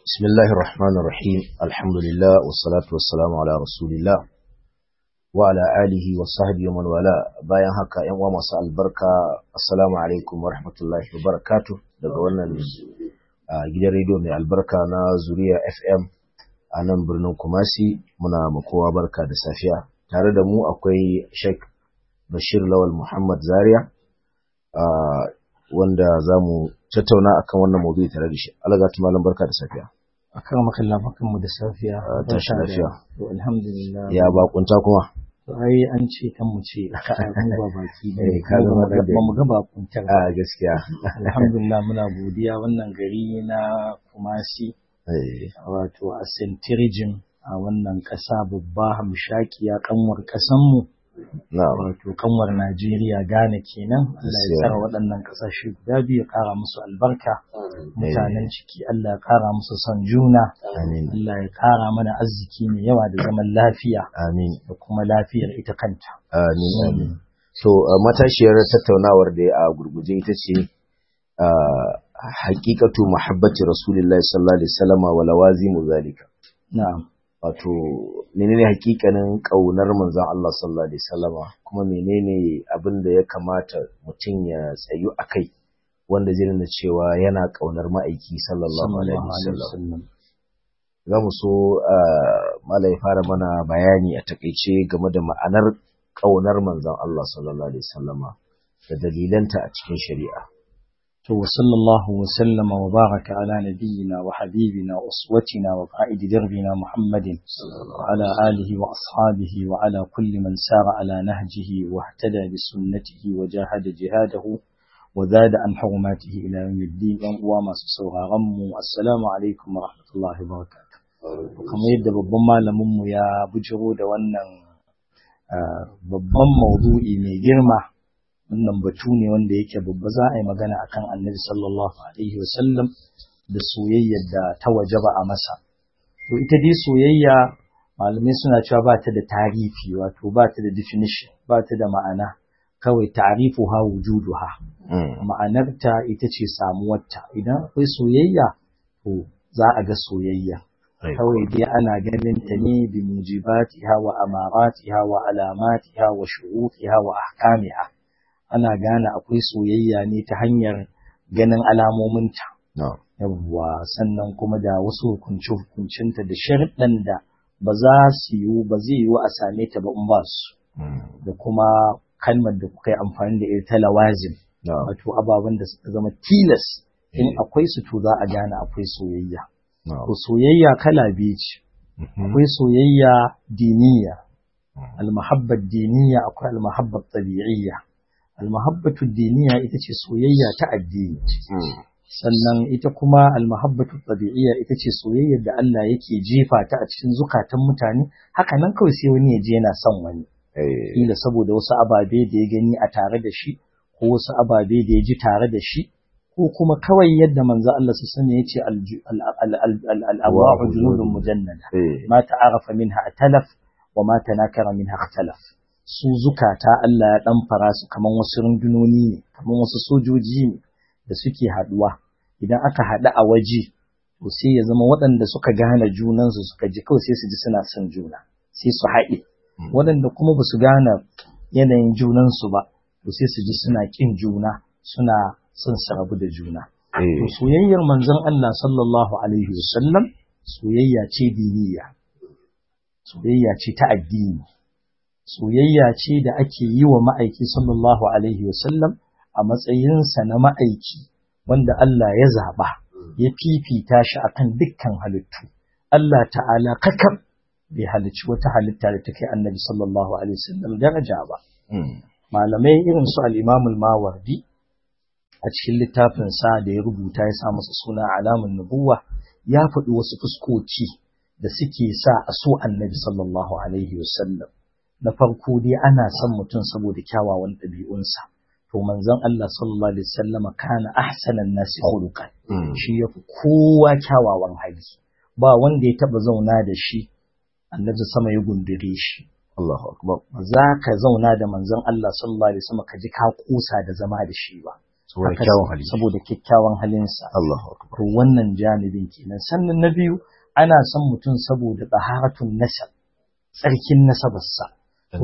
بسم الله الرحمن الرحيم الحمد لله والصلاة والسلام على رسول الله وعلى آله وصحبه ومن والاه bayan haka ƴan uwa masu albarka assalamu alaikum wa rahmatullahi wa barakatuh daga wannan gidan rediyo mai albarka na Zuriya FM a nan birnin Kumasi muna makowa barka da safiya tare da mu akwai Sheikh Bashir Lawal Muhammad Zaria wanda zamu tattauna akan wannan maudu'i tare da shi. Allah ga malam barka da safiya. Akan makalla mu da safiya. Tashi lafiya. To alhamdulillah. Ya bakunta kuma. To ai an ce kan mu ce ka mu ba baki ba. Ka zama da ba mu ga bakuntar. Gaskiya. Alhamdulillah muna godiya wannan gari na Kumasi. Wato a Centurion a wannan ƙasa babba hamshakiya kanwar ƙasan mu. Wato kanwar Najeriya Ghana kenan. Allah ya tsara waɗannan ƙasashe guda biyu ya ƙara musu albarka. Mutanen ciki Allah ya ƙara musu son juna. Allah ya ƙara mana arziki mai yawa da zaman lafiya. Da kuma lafiyar ita kanta. Amin. So matashiyar tattaunawar da a gurguje ita ce haqiqatu muhabbati Rasulullahi sallallahu alaihi wasallam wa lawazimu zalika. Na'am. Wato menene hakikanin kaunar manzon Allah sallallahu alaihi wasallama kuma menene abin da ya kamata mutum ya tsayu akai wanda zai nuna cewa yana kaunar ma'aiki sallallahu alaihi wasallam. Za mu so malai fara mana bayani a takeice game da ma'anar kaunar manzon Allah sallallahu alaihi wasallama da dalilanta a cikin shari'a. To sallallahu wa sallama wa baraka ala nabiyyina wa habibina uswatina wa qa'id darbina Muhammadin wa ala alihi wa ashabihi wa ala kulli man sara ala nahjihi wa ihtada bi sunnatihi wa jahada jihadahu wa zada an hurmatihi ila yawmiddin. Yan uwa masu sauraron mu assalamu alaikum wa rahmatullahi wa barakatuh. Kamar yadda babban malamin mu ya bujiro da wannan babban maudu'i mai girma, wannan batu ne wanda yake babba, za a yi magana akan annabi sallallahu alaihi wasallam da soyayyar da ta wajaba a masa. To ita dai soyayya malamai suna cewa ba ta da tarifi, wato ba ta da definition, ba ta da ma'ana, kawai ta'rifuha wujuduha. Ma'anarta ita ce samuwarta. Idan akwai soyayya to za a ga soyayya. Kawai dai ana ganin ta ne bi mujibatiha wa amaratiha wa alamatiha wa shurufiha wa ahkamiha. Ana gane akwai soyayya ne ta hanyar ganin alamominta. Yawwa, sannan kuma da wasu hukuncinta da sharɗan da ba za su yiwu, ba zai yiwu a same ta ba in ba su. Da kuma kalmar da kuka yi amfani da ita lawazim, wato ababen da suka zama tilas in akwai su to za a gane akwai soyayya. To soyayya kala biyu ce. Akwai soyayya diniya, al-mahabbat diniya, akwai al-mahabbat tabi'iyya. Al-mahabbatu diniya ita ce soyayya ta addini. Sannan ita kuma al-mahabbatu tabi'iyya ita ce soyayyar da Allah yake jefa ta a cikin zukatan mutane, haka nan kawai sai wani ya je yana son wani. Kila saboda wasu ababe da ya gani a tare da shi, ko wasu ababe da ya ji tare da shi, ko kuma kawai yadda manzo Allah su sani yace al-arwahu junudun mujannada, ma ta'arafa minha atalaf wa ma tanakara minha ikhtalaf. Su zukata Allah ya ɗan fara su kaman wasu rundunoni ne, kaman wasu sojoji ne da suke haɗuwa. Idan aka haɗu a waje, to sai ya zama waɗanda suka gane junansu suka ji kawai sai su ji suna son juna, sai su haɗe. Waɗanda kuma ba su gane yanayin junansu ba, to sai su ji suna ƙin juna, suna son su rabu da juna. To soyayyar manzon Allah sallallahu alaihi wasallam soyayya ce diniya, soyayya ce ta addini. Soyayya ce da ake yi wa ma'aiki sallallahu alaihi wasallam a matsayinsa na ma'aiki wanda Allah ya zaɓa, ya fifita shi akan dukkan halittu. Allah ta'ala kakab bai halicci wata halitta da ta kai annabi sallallahu alaihi wasallam daraja ba. Malamai irin su al-Imam al-Mawardi a cikin littafinsa da ya rubuta ya sa masa suna Alamun Nubuwa, ya faɗi wasu fuskoki da suke sa a so annabi sallallahu alaihi wasallam. Na farko dai ana son mutum saboda kyawawan ɗabi'unsa. To manzon Allah sallallahu alaihi wasallam kana ahsanan nasi khuluqan. Shi yafi kowa kyawawan hali. Ba wanda ya taba zauna da shi annabi sama ya gundure shi. Allahu akbar. Za ka zauna da manzon Allah sallallahu alaihi wasallam ka ji ka kusa da zama da shi ba. saboda kyakkyawan halinsa. Allahu akbar. To wannan janibin kenan. Sannan na biyu, ana son mutum saboda taharatun nasab, tsarkin nasabarsa.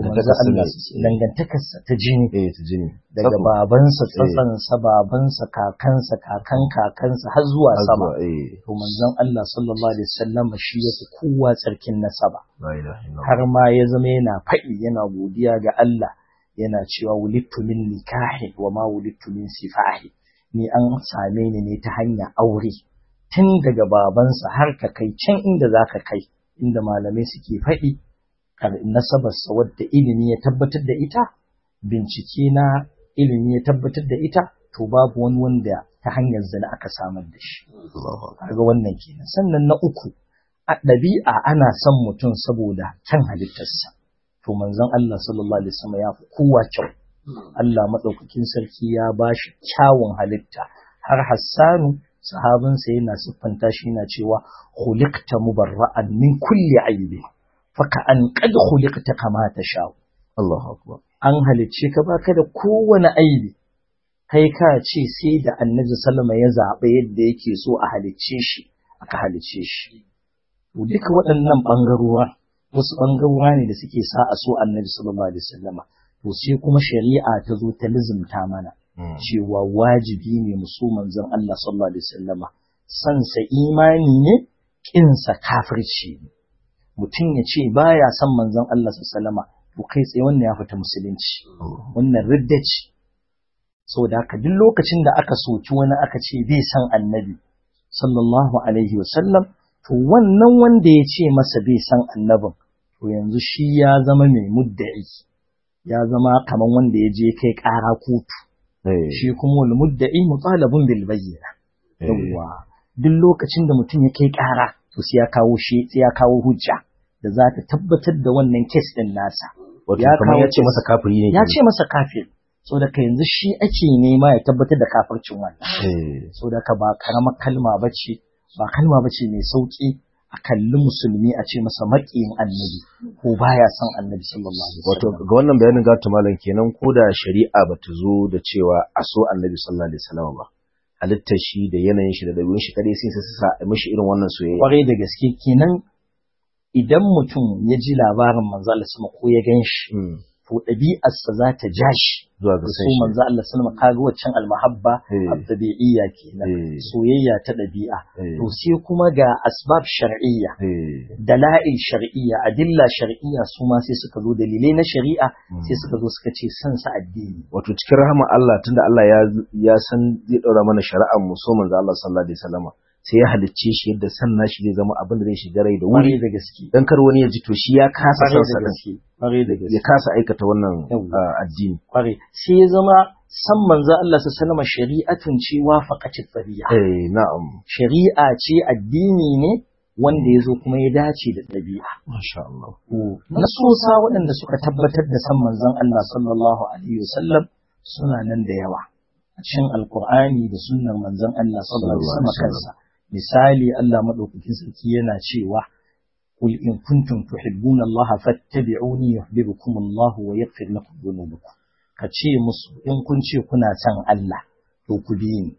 Dangantakarsa ta jini. Daga babansa, tsatsansa, babansa, kakansa, kakansa har zuwa sama. To manzon Allah sallallahu alaihi wasallam shi yafi kowa tsarkin nasaba. Har ma ya zama yana faɗi, yana godiya ga Allah, yana cewa wulittu min nikahi wa ma wulittu min sifahi. Ni an same ni ne ta hanya aure. Tun daga babansa har ka kai can inda zaka kai, inda malamai suke faɗi nasabarsa wadda ilimi ya tabbatar da ita, bincike na ilimi ya tabbatar da ita, to babu wani wanda ta hanyar zina aka samar da shi. Kaga wannan kenan. Sannan na uku, a ɗabi'a ana son mutum saboda kyan halittarsa. To manzon Allah sallallahu alaihi wasallam ya fi kowa kyau. Allah madaukakin sarki ya bashi kyawun halitta. Har Hassanu sahabinsa yana siffanta shi, yana cewa khuliqta mubarra'an min kulli aibi. Faka an kad khuliqta kama tasha. Allahu akbar. An halicce ka baka da kowane aibi. Kai ka ce sai da Annabi sallama ya zaɓa yadda yake so a halicce shi, aka halicce shi. To duka waɗannan bangarora, wasu bangarora ne da suke sa a so Annabi sallallahu alaihi wasallama. To sai kuma shari'a ta zo ta lizumta mana cewa wajibi ne mu so manzon Allah sallallahu alaihi wasallama. San sa imani ne, kin sa kafirci ne. Mutum ya ce baya son manzon Allah sallallahu alaihi wasallam, to kai tsaye wannan ya fita musulunci. Wannan ridda ce. Saboda haka duk lokacin da aka soki wani aka ce bai san annabi sallallahu alaihi wasallam, to wannan wanda ya ce masa bai san annabin, to yanzu shi ya zama mai mudda'i, ya zama kaman wanda ya je kai ƙara kotu. Shi kuma wal mudda'i mutalabun bil bayyina. Yawwa, duk lokacin da mutum ya kai ƙara, to sai ya kawo hujja da za ta tabbatar da wannan kes din nasa. Wato kamar ya ce masa kafiri ne. Ya ce masa kafir. So da ka yanzu shi ake nema ya tabbatar da kafircin wannan. So da ka ba karamar kalma bace, ba kalma bace mai sauki a kalli musulmi a ce masa maƙiyin annabi ko baya son annabi sallallahu alaihi wasallam. Wato ga wannan bayanin ga ta malam kenan, ko da shari'a bata zo da cewa a so annabi sallallahu alaihi wasallam ba, halittar shi da yanayin shi da dabi'un shi kadai sai su sa mishi irin wannan soyayya. Kwarai da gaske kenan, idan mutum ya ji labarin manzo Allah sama ko ya gan shi, to ɗabi'arsa za ta ja shi zuwa ga so manzo Allah sallama. Kaga waccan almahabba at-tabi'iyya kenan, soyayya ta ɗabi'a. To sai kuma ga asbab shar'iyya, dala'il shar'iyya, adilla shar'iyya, su ma sai suka zo, dalilai na shari'a sai suka zo suka ce san sa addini. Wato cikin rahama Allah, tunda Allah ya san zai daura mana shari'ar mu so manzo Allah sallallahu alaihi wasallam, sai ya halicce shi yadda san nashi zai zama abin da zai shiga rai da wuri da gaske. Dan kar wani ya ji to shi ya kasa san sa da gaske, ya kasa aikata wannan addini. Sai ya zama san manzo Allah sallallahu alaihi wasallam shari'atun ce wafaqatit tabi'a. Na'am. Shari'a ce, addini ne wanda ya zo kuma ya dace da ɗabi'a. Masha Allah. Nasosa waɗanda suka tabbatar da san manzon Allah sallallahu alaihi wasallam suna nan da yawa a cikin Alƙur'ani da sunnar manzon Allah sallallahu alaihi wasallam kansa. Misali, Allah madaukakin sarki yana cewa qul in kuntum tuhibbuna Allah fattabi'uni yuhibbukum Allah wa yaghfir lakum dhunubakum. Ka ce musu in kun ce kuna son Allah, to ku bi ni.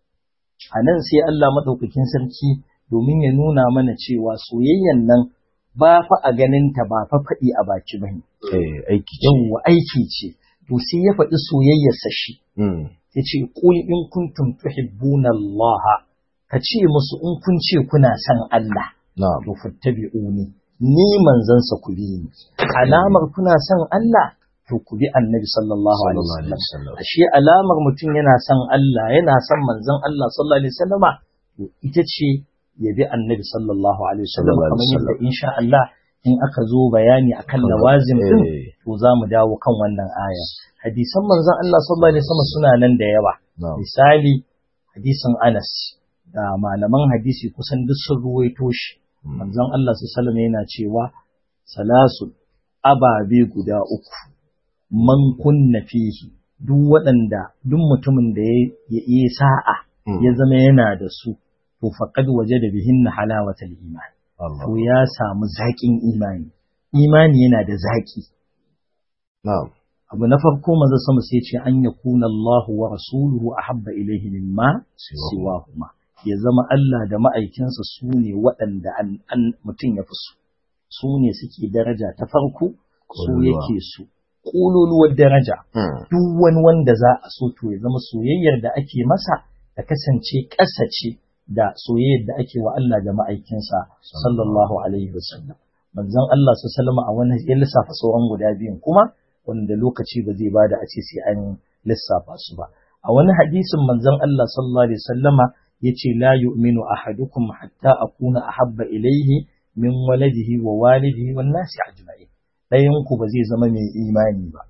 Anan sai Allah madaukakin sarki, domin ya nuna mana cewa soyayyan nan ba fa a ganin ta, ba fa faɗi a baki bane. Aiki ce. Yawwa, aiki ce. To sai ya faɗi soyayyarsa shi. Yace qul in kuntum tuhibbuna Allah, ka ce musu in kun ce kuna son Allah, to fattabi'uni, ni manzansa ku bi ni. Alamar kuna son Allah, to ku bi annabi sallallahu alaihi wasallam. Ashe alamar mutum yana son Allah, yana son manzon Allah sallallahu alaihi wasallama, to ita ce ya bi annabi sallallahu alaihi wasallam. Kamar yadda insha Allah in aka zo bayani akan lawazim din, to za mu dawo kan wannan aya. Hadisan manzon Allah sallallahu alaihi wasallam suna nan da yawa. Misali, hadisin Anas da malaman hadisi kusan duk sun ruwaito shi. Manzon Allah sallallahu alaihi yana cewa salasu ababe guda uku, man kunna fihi, duk mutumin da ya yi sa'a ya zama yana da su, to faqad wajada bihinna halawatal iman. To ya samu zaƙin imani. Imani yana da zaƙi. abu na farko manzo sama sai ce an yakuna Allahu wa rasuluhu ahabba ilayhi mimma siwahuma, ya zama Allah da ma'aikinsa su ne waɗanda mutum ya fi su ne suke daraja ta farko, su yake su ƙololuwar daraja. Duk wani wanda za a so to ya zama soyayyar da ake masa ta kasance ƙasa ce da soyayyar da ake wa Allah da ma'aikinsa sallallahu alaihi wasallam. Manzon Allah sallallahu a wani ya lissafa sauran guda biyun kuma wanda lokaci ba zai bada a ce sai an lissafa su ba. A wani hadisin manzon Allah sallallahu alaihi wasallama yace la yu'minu ahadukum hatta akuna ahabba ilayhi min waladihi wa walidihi wan nasi ajma'in. Dayan ku ba zai zama mai imani ba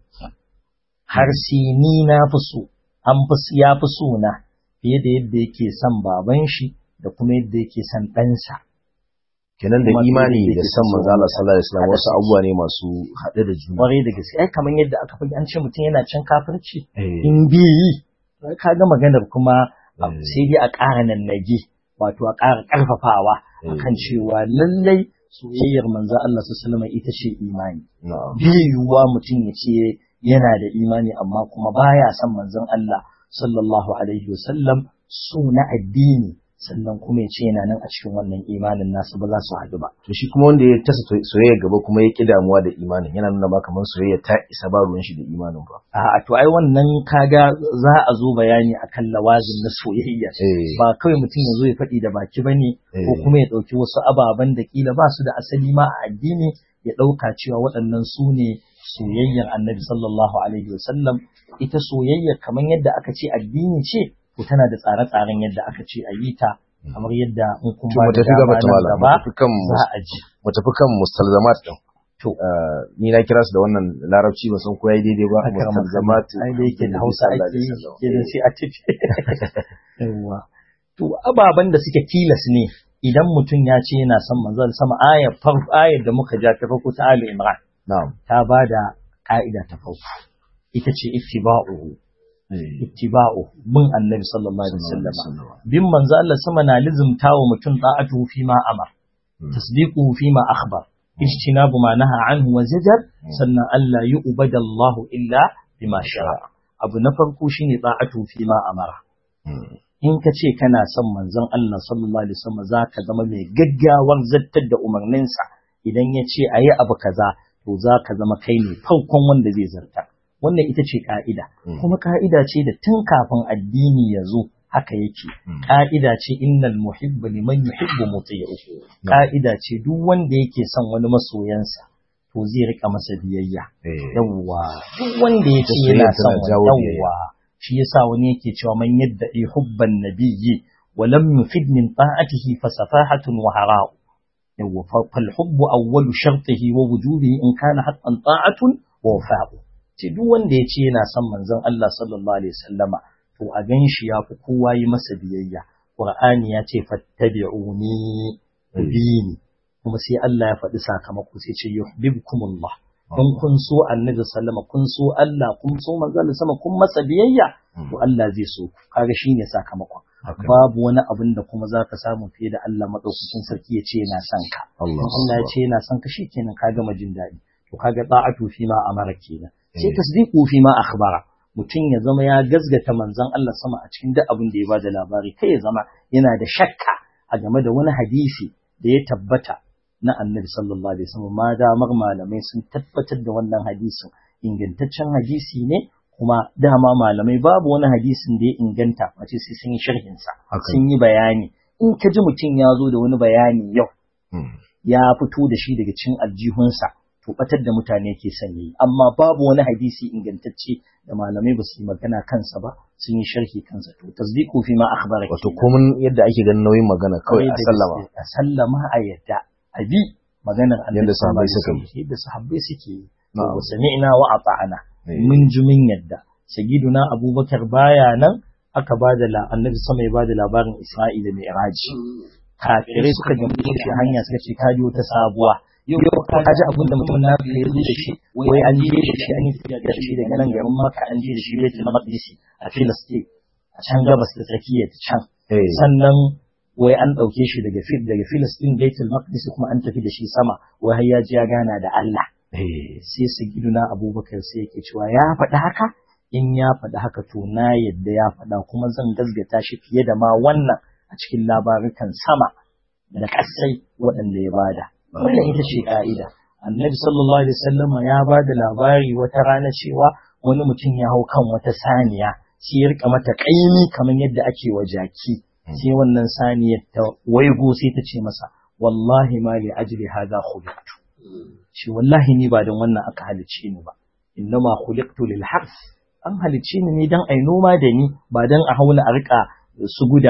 har sai ni na fi so, ya fi so na fiye da yadda yake son baban shi da kuma yadda yake son ɗansa. Kenan da imani da san manzo Allah sallallahu alaihi wasallam wasu abubuwa ne masu haɗe da juna. Kwarai da gaske, ai kamar yadda aka faɗi an ce mutum yana cin kafirci in biyi ka ga maganar kuma sai dai a ƙara nannage, wato a ƙara ƙarfafawa akan cewa lallai soyayyar manzo Allah sallallahu alaihi wasallam ita ce imani. Biyuwa mutum ya ce yana da imani amma kuma baya son manzon Allah sallallahu alaihi wasallam so na addini, sannan kuma ya ce yana nan a cikin wannan imanin nasu ba za su haɗu ba. To shi kuma wanda ya tasa soyayya gaba kuma ya ƙi damuwa da imanin yana nuna ba kamar soyayya ta isa ba ruwan shi da imanin ba. A to ai wannan kaga za a zo bayani akan lawazin na soyayya. Ba kawai mutum ya zo ya faɗi da baki bane ko kuma ya ɗauki wasu ababen da kila ba su da asali ma a addini ya ɗauka cewa waɗannan su ne soyayyar Annabi sallallahu alaihi wasallam. Ita soyayya kamar yadda aka ce addini ce, to tana da tsare-tsaren yadda aka ce a yi ta, kamar yadda in kun ba da dama nan gaba za a ji. Mu tafi kan mustalzamat din. To ni na kira su da wannan larabci ba san ko yayi daidai ba. Mustalzamat ai da yake da Hausa ake yi sai a tafi. Yawa. To ababan da suke tilas ne idan mutum ya ce yana son manzon sama, ayar da muka ja ta farko ta Ali Imran. Na'am. Ta bada ka'ida ta farko. Ita ce ittiba'uhu bin annabi sallallahu alaihi wasallam. Bin manzo Allah sama na lizumta wa mutum ta'atuhu fi ma amar, tasdiquhu fi ma akhbar, ijtinabu ma naha anhu wa zajar, sannan Allah yu'badallahu illa bima shara'a. Abu na farko shine ta'atuhu fi ma amara. In ka ce kana son manzon Allah sallallahu alaihi wasallam zaka zama mai gaggawar zattar da umarninsa. Idan ya ce ayi abu kaza to zaka zama kai ne farkon wanda zai zarta. Wannan ita ce ƙa'ida, kuma ƙa'ida ce da tun kafin addini ya zo haka yake. Ƙa'ida ce innal muhibba liman yuhibbu muti'u. Ƙa'ida ce duk wanda yake son wani masoyansa to zai rika masa biyayya. Yawwa, duk wanda yake yana son yawwa. Shi yasa wani yake cewa man yadda hubban nabiyyi wa lam yufid min ta'atihi fa safahatun wa hara'u. Yawwa, fal hubbu awwalu shartihi wa wujubihi in kana haqqan ta'atun wa wafa'u. Ce duk wanda ya ce yana son manzon Allah sallallahu alaihi wasallama to a gan shi ya fi kowa yi masa biyayya. Qur'ani ya ce fattabi'uni bini, kuma sai Allah ya faɗi sakamako sai ce yuhibbukumullah. In kun so annabi sallama, kun so Allah, kun so manzon sama, kun masa biyayya to Allah zai so ku. Kaga shine sakamakon. Babu wani abin da kuma zaka samu fiye da Allah madaukakin sarki ya ce yana son ka. Allah ya ce yana son ka shikenan ka gama jin daɗi. To kaga ta'atu fi ma amara kenan. Sai tasdiqu fi ma akhbara, mutum ya zama ya gazgata manzon Allah sama a cikin duk abin da ya bada labari, kai ya zama yana da shakka a game da wani hadisi da ya tabbata na Annabi sallallahu alaihi wasallam. Ma damar malamai sun tabbatar da wannan hadisin ingantaccen hadisi ne, kuma dama malamai babu wani hadisin da ya inganta wace sai sun yi sharhin sa, sun yi bayani. In ka ji mutum ya zo da wani bayani yau ya fito da shi daga cikin aljihunsa, to batar da mutane ke son yi, amma babu wani hadisi ingantacce da malamai ba su yi magana kansa ba, sun yi sharhi kansa. To tasdiqu fi ma akhbara, wato komun yadda ake ganin nauyin magana kawai a sallama a yadda a bi maganar Annabi sallallahu alaihi wasallam yadda sahabbai suke yi. Wa sami'na wa ata'na, mun ji mun yadda. Sayyiduna Abubakar baya nan aka bada Annabi sama ya bada labarin Isra'i da Mi'raj. Kafirai suka gamsu shi hanya suka ce ka ta sabuwa. Yau ka ji abin da mutum na fiye da shi, wai an je da shi an yi da shi daga nan garin Makka an je da shi Baitul Maqdis a Filistin, a can gabas da tsakiya ta can. Sannan wai an ɗauke shi daga Filistin Baitul Maqdis kuma an tafi da shi sama, wai har ya ji ya gana da Allah. sai sayyiduna Abubakar sai yake cewa ya faɗi haka, in ya faɗi haka to na yadda ya faɗa kuma zan gazgata shi fiye da ma wannan a cikin labarukan sama da ƙasai waɗanda ya bada. Wannan ita ce ka'ida. Annabi sallallahu alaihi wasallam ya bada labari wata rana cewa wani mutum ya hau kan wata saniya sai ya rika mata ƙaimi kamar yadda ake wa jaki. Sai wannan saniyar ta waigo sai ta ce masa wallahi ma li ajli hadha khuliqtu. Shi wallahi ni ba don wannan aka halicce ni ba. Innama khuliqtu lil harth. An halicce ni ne dan ai noma da ni ba dan a haula a rika su guda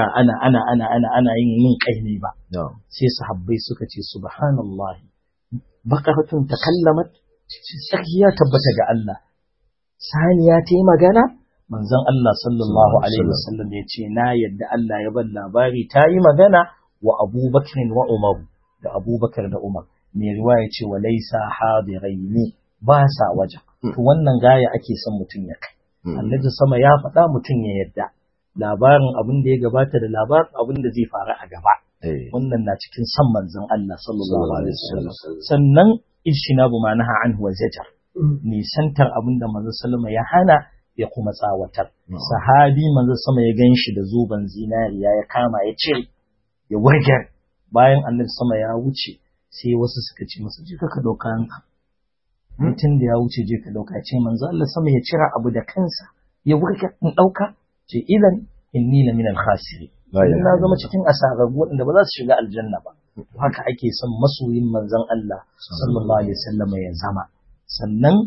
ana yin kaini ba. Sai sahabbai suka ce subhanallahi baqaratun takallamat, sarki ya tabbata ga Allah. Saniya ta yi magana, manzon Allah sallallahu alaihi wasallam ya ce na yadda Allah ya ban labari ta yi magana wa Abubakar wa Umar, da Abubakar da Umar. Mai riwaya ce wa laisa hadiraini, ba sa wajen. To wannan gaya ake son mutum ya kai. Annabi sama ya faɗa mutum ya yadda. Labarin abin da ya gabata da labarin abin da zai faru a gaba. Wannan na cikin san manzon Allah sallallahu alaihi wasallam. Sannan ishinabu ma naha anhu wa zajar. Nisantar abin da manzon sallama ya hana ya kuma tsawatar. Sahabi manzon sama ya ganshi da zuban zinariya ya kama ya cire ya wurgar. Bayan annabi sama ya wuce sai wasu suka ce masa je ka dauka hanka. Mutum da ya wuce je ka dauka, ce manzon Allah sama ya cira abu da kansa ya wurgar in dauka. Ce idan inni la min al-khasirin, na zama cikin asararru waɗanda ba za su shiga aljanna ba. Haka ake son masoyin manzon Allah sallallahu alaihi wasallam ya zama. Sannan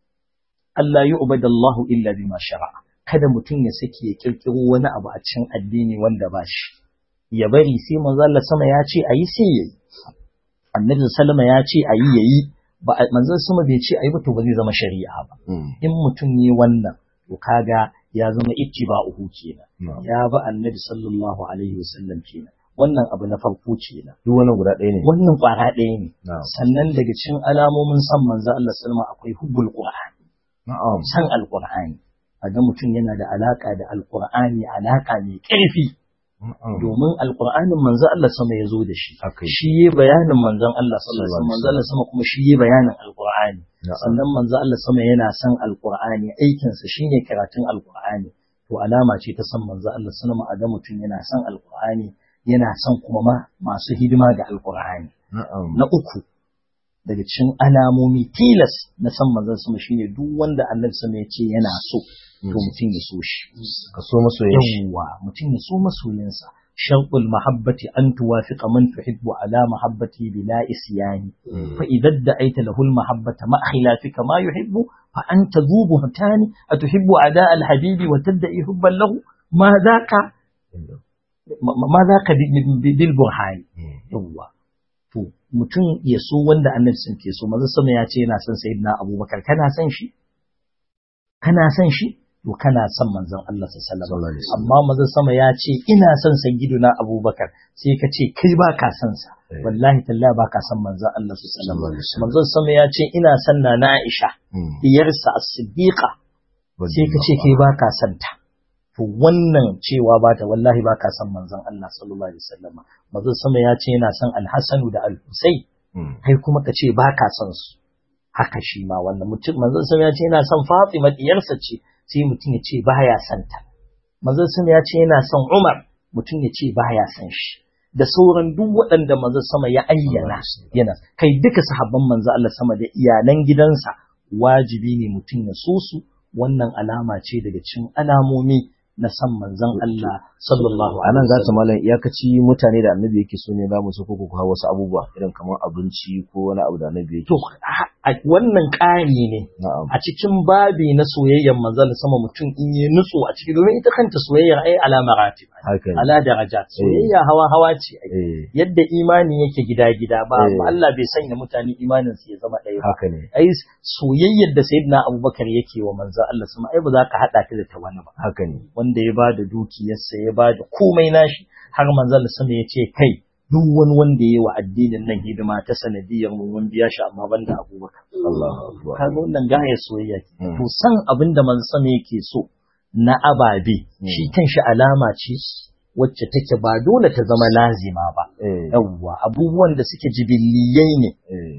Allah yu'badallahu illa bima shara'a. Kada mutum ya sake ya kirkiro wani abu a cikin addini wanda ba shi. Ya bari sai manzon Allah sama ya ce ayi sai yayi. Annabi sallama ya ce ayi yayi, ba manzon sama bai ce ayi ba to ba zai zama shari'a ba. In mutum ne wannan to kaga ya zama ittiba'uhu kenan, ya ba annabi sallallahu alaihi wasallam kenan. Wannan abu na farko kenan. Duk wannan guda ɗaya ne. Wannan ƙwara ɗaya ne. Sannan daga cikin alamomin san manzo Allah sallama akwai hubbul qur'an. San alqur'ani. Kaga mutum yana da alaka da alqur'ani, alaka mai ƙarfi. Domin alqur'anin manzo Allah sama ya zo da shi. Shi yayi bayanin manzon Allah sallallahu alaihi wasallam, manzo Allah sama kuma shi yayi bayanin alqur'ani. Sannan manzo Allah sama yana son alqur'ani, aikinsa shine karatun alqur'ani. To alama ce ta san manzo Allah sallama a ga mutum yana son alqur'ani, yana son kuma masu hidima ga alqur'ani. Na uku daga cikin alamomi tilas na san manzo sama shine duk wanda Annabi sama ya ce yana so to mutum ya so shi. Ka so masoyin shi. Mutum ya so masoyinsa. شرط المحبة أن توافق من تحب على محبته بلا إسيان فإذا ادعيت له المحبة مع خلافك ما يحب فأنت ذو بهتان أتحب أداء الحبيب وتدعي حبا له ما ذاك بالبرهان. to mutum ya so wanda annabi sun ke so. Manzo sama ya ce yana son sayyidina Abubakar, kana son shi to kana son manzon Allah sallallahu alaihi wasallam. Amma manzon sama ya ce ina son sayyidina Abubakar, sai ka ce kai ba ka son sa, wallahi tallahi ba ka son manzon Allah sallallahu alaihi wasallam. Manzon sama ya ce ina son na Aisha diyarsa as-siddiqa, sai ka ce kai ba ka son ta. To wannan cewa ba ta wallahi ba ka son manzon Allah sallallahu alaihi wasallam. Manzon sama ya ce yana son al-Hasan da al-Husayn, kai kuma ka ce ba ka son su. Haka shi ma wannan mutum manzon sama ya ce yana son Fatima diyarsa ce, sai mutum ya ce baya son ta. Manzon sama ya ce yana son Umar, mutum ya ce baya son shi. Da sauran duk waɗanda manzon sama ya ayyana yana kai duka sahabban manzon Allah sama da iyalan gidansa, wajibi ne mutum ya so su. Wannan alama ce daga cikin alamomi na san manzon Allah sallallahu alaihi wasallam. Za ta malam iyakaci mutane da annabi yake so ne za mu so ko kuma wasu abubuwa irin kamar abinci ko wani abu da annabi yake. To wannan ƙari ne a cikin babi na soyayyar manzon sama, mutum in yi nutso a ciki, domin ita kanta soyayyar ai ala maratib, ala darajat. Soyayya hawa ce. Yadda imani yake gida ba Allah bai sanya mutane imanin su ya zama ɗaya ba. Ai soyayyar da sayyidina Abubakar yake wa manzon Allah sama ai ba za ka hada ta da ta wani ba. Wanda ya ba da dukiyarsa, ya ba da komai nashi, har manzon sama ya ce kai duk wani wanda ya yi wa addinin nan hidima ta sanadiyar mun biya shi, amma banda Abubakar. Kaga wannan gaya soyayya. To san abin da manzon sama yake so na ababe shi kanshi alama ce wacce take ba dole ta zama lazima ba. Yawwa abubuwan da suke jibilliyai ne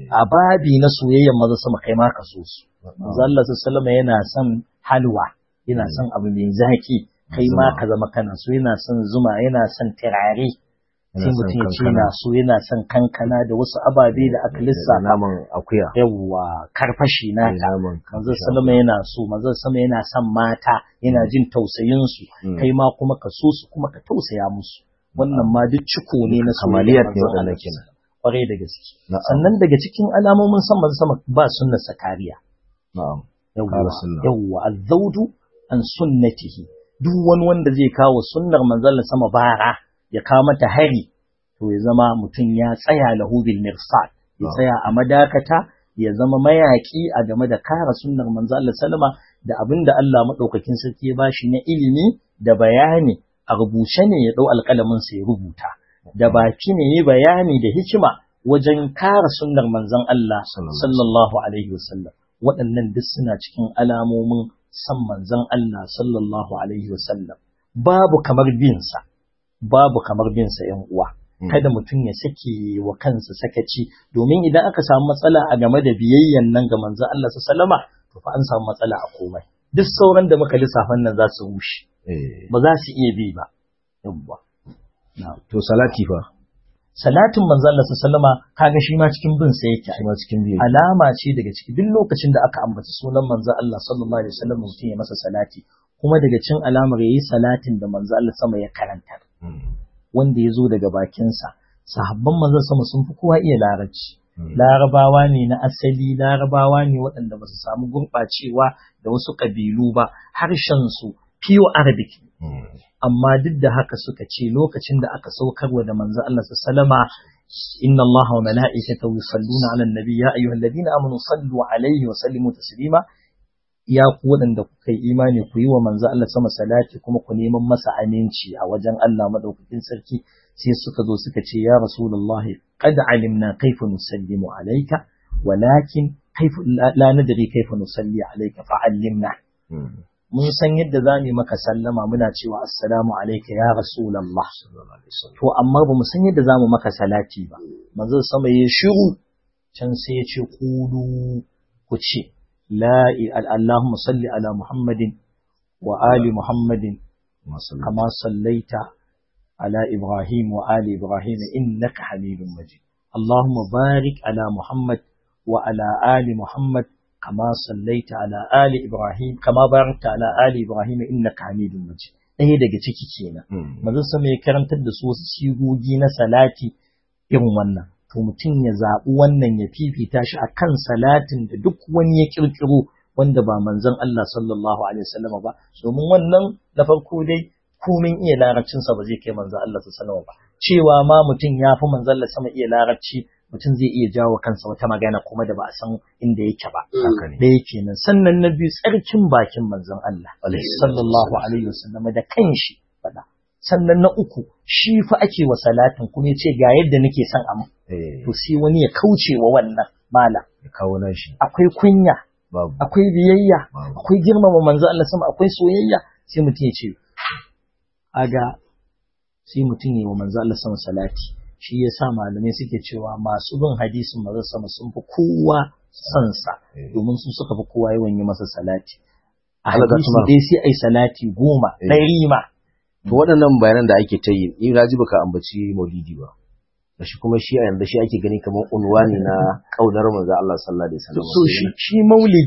a babi na soyayyar manzo sama kai ma ka so su manzo Allah sallallahu alaihi yana son halwa yana son abu mai zaki kai ma ka zama kana so yana son zuma yana son turare sai mutum ya ce yana so yana son kankana da wasu ababe da aka lissafa naman akuya yawa karfashi na manzo sallama yana so manzo sallama yana son mata yana jin tausayin su kai ma kuma ka so su kuma ka tausaya musu wannan ma duk ciko ne na kamaliyat ne wannan kenan kwarai da gaske sannan daga cikin alamomin san manzo sama ba sunnar sakariya na'am yawa azzaudu an sunnatihi duk wani wanda zai kawo sunnar manzo sama bara ya kawo mata hari to ya zama mutum ya tsaya lahu bil mirsad ya tsaya a madakata ya zama mayaki a game da kare sunnar manzo Allah sallama da abinda Allah madaukakin sarki ya bashi na ilimi da bayani a rubuce ne ya dau alƙalamin sa ya rubuta da baki ne ya bayani da hikima wajen kare sunnar manzon Allah sallallahu alaihi wasallam waɗannan duk suna cikin alamomin san manzon Allah sallallahu alaihi wasallam babu kamar bin sa ‘yan uwa, kada mutum ya sake wa kansa sakaci, domin idan aka samu matsala a game da biyayyan nan ga manzon Allah sallama, to fa an samu matsala a komai. Duk sauran da muka lissafan nan za su rushe, ba za su iya bi ba. Yawwa. To salati fa? Salatin manzon Allah sallama kaga shi ma cikin bin sa yake. Shi ma cikin bin. Alama ce daga ciki duk lokacin da aka ambaci sunan manzon Allah sallallahu alaihi wasallam mutum ya masa salati. Kuma daga cin alamar yayi salatin da manzo Allah sama ya karanta wanda ya zo daga bakinsa sahabban manzo sama sun fi kowa iya larabci larabawa ne na asali larabawa ne waɗanda ba su samu gurɓacewa da wasu ƙabilu ba harshen su pure arabic amma duk da haka suka ce lokacin da aka saukarwa da manzo Allah sallama inna Allah wa mala'ikatahu yusalluna 'alan nabiy ya ayyuhalladhina amanu sallu 'alaihi wa sallimu taslima ya ku waɗanda kuka yi imani ku yi wa manzo Allah sama salati kuma ku neman masa aminci a wajen Allah madaukakin sarki sai suka zo suka ce ya rasulullahi qad alimna kayfa nusallimu alayka walakin kayfa la nadri kayfa nusalli alayka fa'allimna mun san yadda zamu maka sallama muna cewa assalamu alayka ya rasulullah to amma ba mu san yadda zamu maka salati ba manzo sama ya shiru can sai ya ce qulu ku ce لا اللهم صل على محمد وآل محمد كما صليت على إبراهيم وآل إبراهيم إنك حميد مجيد اللهم بارك على محمد وعلى آل محمد كما صليت على آل إبراهيم كما باركت على آل إبراهيم إنك حميد مجيد ɗaya daga ciki kenan manzo sama ya karantar da su wasu sigogi na salati irin wannan to mutum ya zaɓi wannan ya fifita shi a kan salatin da duk wani ya ƙirƙiro wanda ba manzon Allah sallallahu alaihi wasallam ba domin wannan na farko dai komin iya larabcinsa ba zai kai manzon Allah sallallahu alaihi wasallam ba cewa ma mutum ya fi manzon Allah sama iya larabci mutum zai iya jawo kansa wata magana kuma da ba a san inda yake ba da yake nan sannan na biyu tsarkin bakin manzon Allah sallallahu alaihi wasallam da kanshi faɗa sannan na uku shi fa ake wa salatin kuma ya ce ga yadda nake son amu to sai wani ya kauce wa wannan mala ya kawo nashi akwai kunya akwai biyayya akwai girmama manzo Allah sama akwai soyayya sai mutum ya ce aga sai mutum ya wa manzo Allah sama salati shi yasa malamai suke cewa masu bin hadisin manzo sama sun fi kowa son sa domin su suka fi kowa yawan yi masa salati a hadisi dai sai ai salati 10 100 ma to waɗannan bayanan da ake ta yi ni na ji baka ambaci maulidi ba da shi kuma shi a yanzu shi ake gani kamar unwani na kaunar manzo Allah sallallahu alaihi wasallam so shi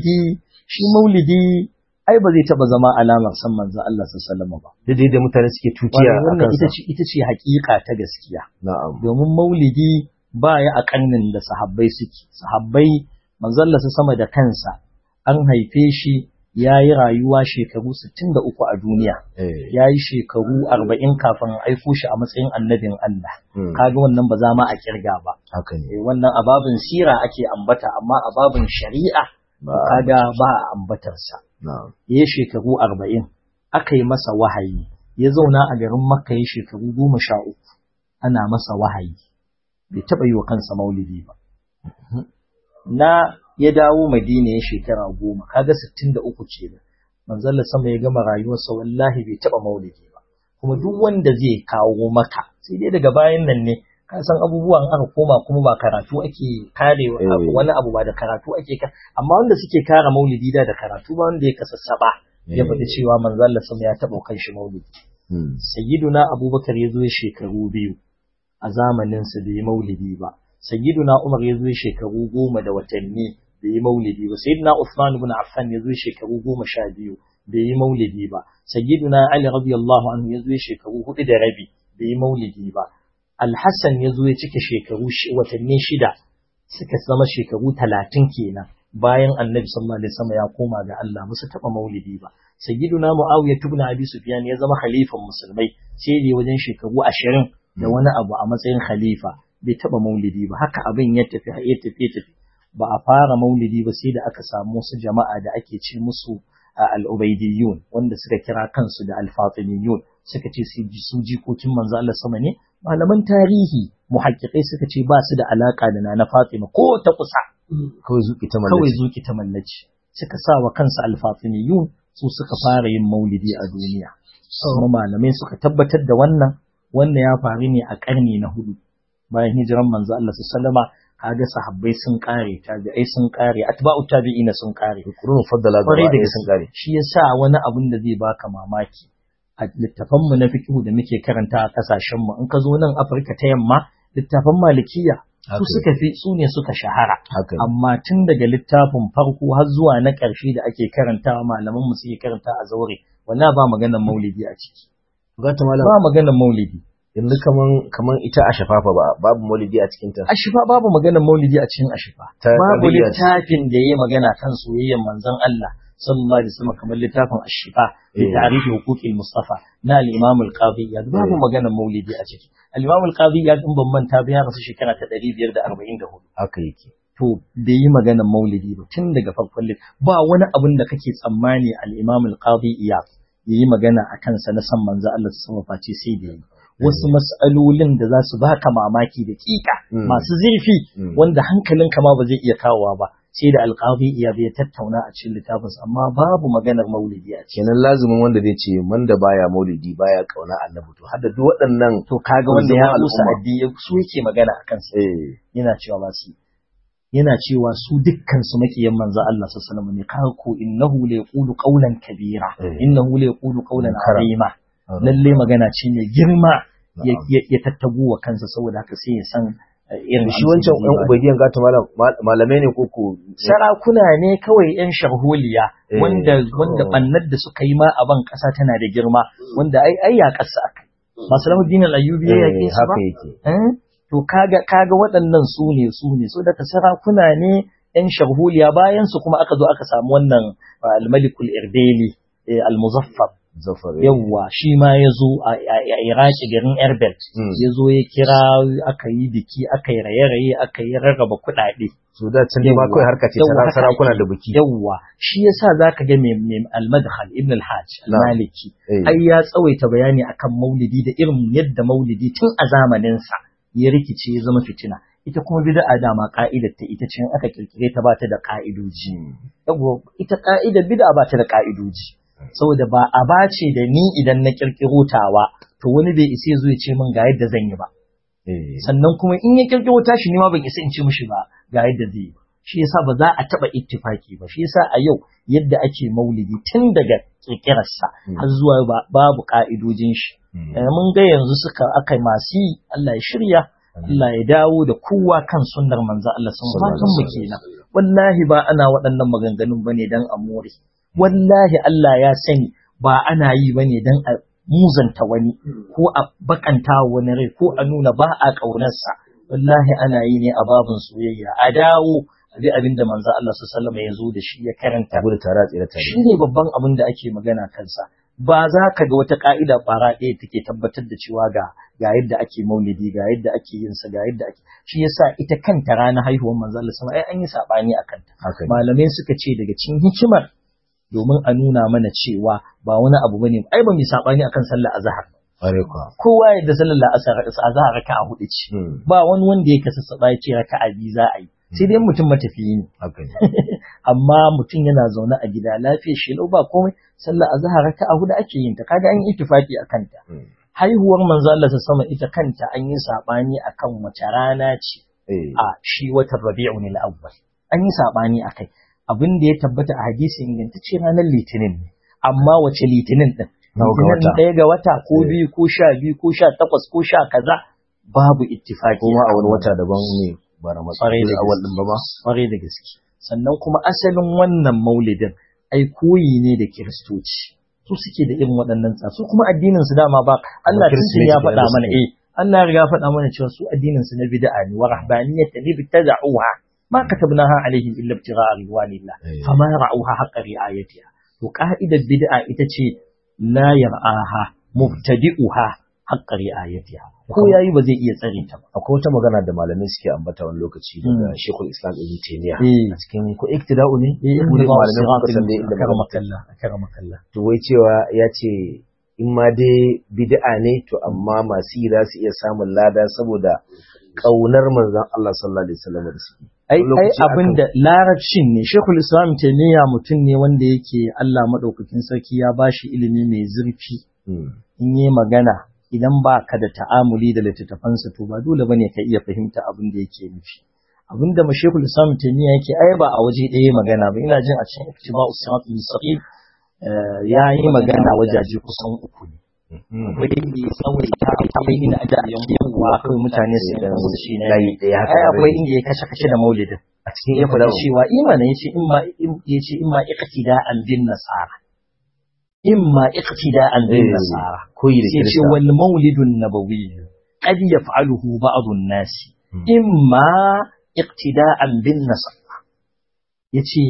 maulidi ai ba zai taba zama alamar san manzo Allah sallallahu alaihi wasallam ba da mutane suke tutiya wannan ita ce hakika ta gaskiya na'am domin maulidi ba ya a kannin da sahabbai suke sahabbai manzo Allah sama da kansa an haife shi ya yi rayuwa shekaru 63 a duniya, ya yi shekaru 40 kafin aiko shi a matsayin annabin Allah. Kaga wannan ba za ma a kirga ba. Wannan ababin sira ake ambata, amma ababin shari'a kaga ba a ambatarsa. Ya yi shekaru 40, aka yi masa wahayi, ya zauna a garin Makka ya shekaru 13, ana masa wahayi. Bai taɓa yi wa kansa maulidi ba. Ya dawo Madina ya shekara 10 kaga 63 ce da manzon sama ya gama rayuwarsa wallahi bai taba maulidi ba kuma duk wanda zai kawo maka sai dai daga bayan nan ne ka san abubuwan aka koma kuma ba karatu ake kare wani abu ba da karatu ake amma wanda suke kare maulidi da karatu ba wanda ya kasassaba ya faɗi cewa manzo Allah sama ya taɓa kan shi maulidi sayyiduna abubakar ya zo shekaru 2 a zamanin sa bai maulidi ba sayyiduna umar ya zo shekaru 10 da watanni bai maulidi ba sayyidina usman ibn affan ya zo shekaru 12 bai yi maulidi ba sayyiduna ali radiyallahu anhu ya zo shekaru 4 da rabi bai yi maulidi ba Al-Hassan ya zo ya cike shekaru watanni 6 suka zama shekaru 30 kenan bayan Annabi sallallahu alaihi wasallam ya koma ga Allah musu taba maulidi ba sayyiduna Muawiya ibn Abi Sufyan ya zama khalifan musulmai sai da wajen shekaru 20 da wani abu a matsayin khalifa bai taba maulidi ba haka abin ya tafi ba a fara maulidi ba sai da aka samu wasu jama'a da ake ce musu al-Ubaydiyun wanda suka kira kansu da al-Fatimiyun suka ce su jikokin manzo Allah sama ne malaman tarihi muhaqqiqai suka ce ba su da alaka da Nana Fatima ko ta kusa kawai zuki ta mallaci suka sa wa kansu al-Fatimiyun su suka fara yin maulidi a duniya kuma malamai suka tabbatar da wannan ya faru ne a karni na 4 bayan hijiran manzo Allah sallama kaga sahabbai sun kare tabi'ai sun kare atba'u tabi'ina sun kare kurun faddala da sun kare shi yasa wani abun da zai baka mamaki a littafan mu na fiqh da muke karanta a kasashen mu in ka zo nan Afirka ta yamma littafan malikiya su ne suka shahara amma tun daga littafin farko har zuwa na ƙarshe da ake karantawa malaman mu suke karanta a zaure wallahi ba maganar maulidi a ciki ba maganar maulidi yanzu kaman ita ashafafa babu maulidi a cikin ta ashifa babu maganar maulidi a cikin ashifa babu littafin da yayi magana kan soyayyar manzon Allah sallallahu alaihi wasallam kamar littafin ashifa bi ta'rifi huquqil mustafa na al-imam al-qadi ya babu maganar maulidi a ciki al-imam al-qadi ya ban manta ba ya rasu shekara ta 544 haka yake to bai yi maganar maulidi ba tun daga farkon ba wani abin da kake tsammani al-imam al-qadi ya yi magana akan sa na san manzo Allah sallallahu alaihi wasallam face sai da yi wasu mas'alolin da za su baka mamaki da kika masu zurfi wanda hankalinka ma ba zai iya kawowa ba sai da alqabi iya bai tattauna a cikin littafin amma babu maganar maulidi a cikin kenan lazumin wanda zai ce man da baya maulidi baya kauna annabi to hadda duk waɗannan to kaga wanda ya rusa addini su yake magana akan sa yana cewa ba su yana cewa su dukkan su makiyan manzo Allah sallallahu alaihi wasallam ne kaga ko innahu la yaqulu qawlan kabira innahu la yaqulu qawlan azima lalle magana ce ne girma ya tattago wa kansa saboda haka sai ya san irin shi wancan ɗan ubaidiyan gata malamai ne koko sarakuna ne kawai yan sharholiya wanda bannar da suka yi ma a ban ƙasa tana da girma wanda ai ya ƙasa akai masu Salahuddin al-Ayyubi ya yake su ba to kaga waɗannan su ne so daga sarakuna ne yan sharholiya bayan su kuma aka zo aka samu wannan al-Malikul Irdeli al-Muzaffar yawwa shi ma ya zo a Iraki garin Erbil ya zo ya kira aka yi biki aka yi raye-raye aka yi rarraba kuɗaɗe so da can ma kawai harka ce ta sarakuna da biki yawwa shi yasa zaka ga mai al-Madkhal Ibn al-Hajj al-Maliki ai ya tsawaita bayani akan maulidi da irin yadda maulidi tun a zamanin sa ya rikice ya zama fitina ita kuma bid'a dama ka'idar ta ita ce aka kirkire ta ba ta da ka'idoji yawwa ita ka'idar bid'a ba ta da ka'idoji saboda ba a bace da ni idan na kirkiro tawa to wani bai isa zo ya ce min ga yadda zan yi ba sannan kuma in ya kirkiro tashi ni ma ban isa in ce mishi ba ga yadda zai yi shi yasa ba za a taba ittifaki ba shi yasa a yau yadda ake maulidi tun daga kirkirarsa har zuwa babu ka'idojin shi mun ga yanzu aka masu Allah ya shirya Allah ya dawo da kowa kan sunnar manzo Allah sun fatan mu kenan wallahi ba ana waɗannan maganganun bane dan amore wallahi Allah ya sani ba ana yi bane dan a muzanta wani ko a bakanta wani rai ko a nuna ba a kaunarsa wallahi ana yi ne a babun soyayya a dawo abi abinda manzo Allah sallallahu alaihi wasallam ya zo da shi ya karanta abu da tare tsira tare shine babban abin da ake magana kansa ba za ka ga wata ka'ida fara ɗaya take tabbatar da cewa ga yadda ake maulidi ga yadda ake yin sa ga yadda ake shi yasa ita kanta ranar haihuwar manzo Allah sallallahu alaihi wasallam ai an yi sabani akan ta malamai suka ce daga cikin hikimar domin a nuna mana cewa ba wani abu bane ai ba mu sabani akan sallar azhar kowa yadda sallar azhar raka'a 4 ce ba wani wanda ya kasa saba ya ce raka'a 2 za a yi sai dai mutum matafiyi ne amma mutum yana zaune a gida lafiya shi lau ba komai sallar azhar raka'a 4 ake yin ta kaga an yi ittifaki akan ta haihuwar manzo Allah sama ita kanta an yi sabani akan wace rana ce a shi watan Rabi'un al-Awwal, an yi sabani akai. Abin da ya tabbata a hadisi ingantacce ranar Litinin ne, amma wace Litinin din? Litinin 1 ga wata ko 2 ko 12 ko 18 ko 10 kaza, babu ittifaki. Kuma a wani wata daban ne ba Ramadan awwal din ba ma. Kware da gaske. Sannan kuma asalin wannan maulidin ai koyi ne da Kiristoci. Su suke da irin waɗannan su kuma addinin su dama ba Allah tun ya faɗa mana Allah ya riga faɗa mana cewa su addinin su na bid'a ne wa rahbaniyatan ibtada'uha ma katabnaha alaihim illa ibtigha'a ridwanillah fama ra'uha haqqa ri'ayatiha. To ka'idar bid'a ita ce la yar'aha mubtadi'uha haqqa ri'ayatiha, ko yayi ba zai iya tsare ta ba. Akwai wata magana da malamai suke ambata wani lokaci daga Sheikhul Islam Ibn Taymiyyah a cikin ko iktida'u ne malamai kuka san dai inda makalla to wai cewa ya ce in ma dai bid'a ne to amma masu yi za su iya samun lada saboda kaunar manzon Allah sallallahu alaihi wasallam da suke. Ai abinda larabcin ne, Sheikhul Islam Taymiyyah mutum ne wanda yake Allah madaukakin sarki ya bashi ilimi mai zurfi. In yi magana idan ba ka da ta'amuli da littattafansa to ba dole bane ka iya fahimta abin da yake nufi. Abin da Sheikhul Islam Taymiyyah yake ai ba a waje ɗaya magana ba, ina jin a cikin Ittiba'us Siratal Mustaqim ya yi magana wajaje kusan 3 ne. Akwai inda ya tsawaita, akwai inda ajayen yawa akwai mutane su da su shi ne. Akwai inda ya kashe da maulidin. A cikin ya faɗa cewa imana yace imma iqtida'an bin nasara. إما اقتداء بالنصارى سيتي والمولد النبوي قد يفعله بعض الناس إما اقتداء بالنصارى يتي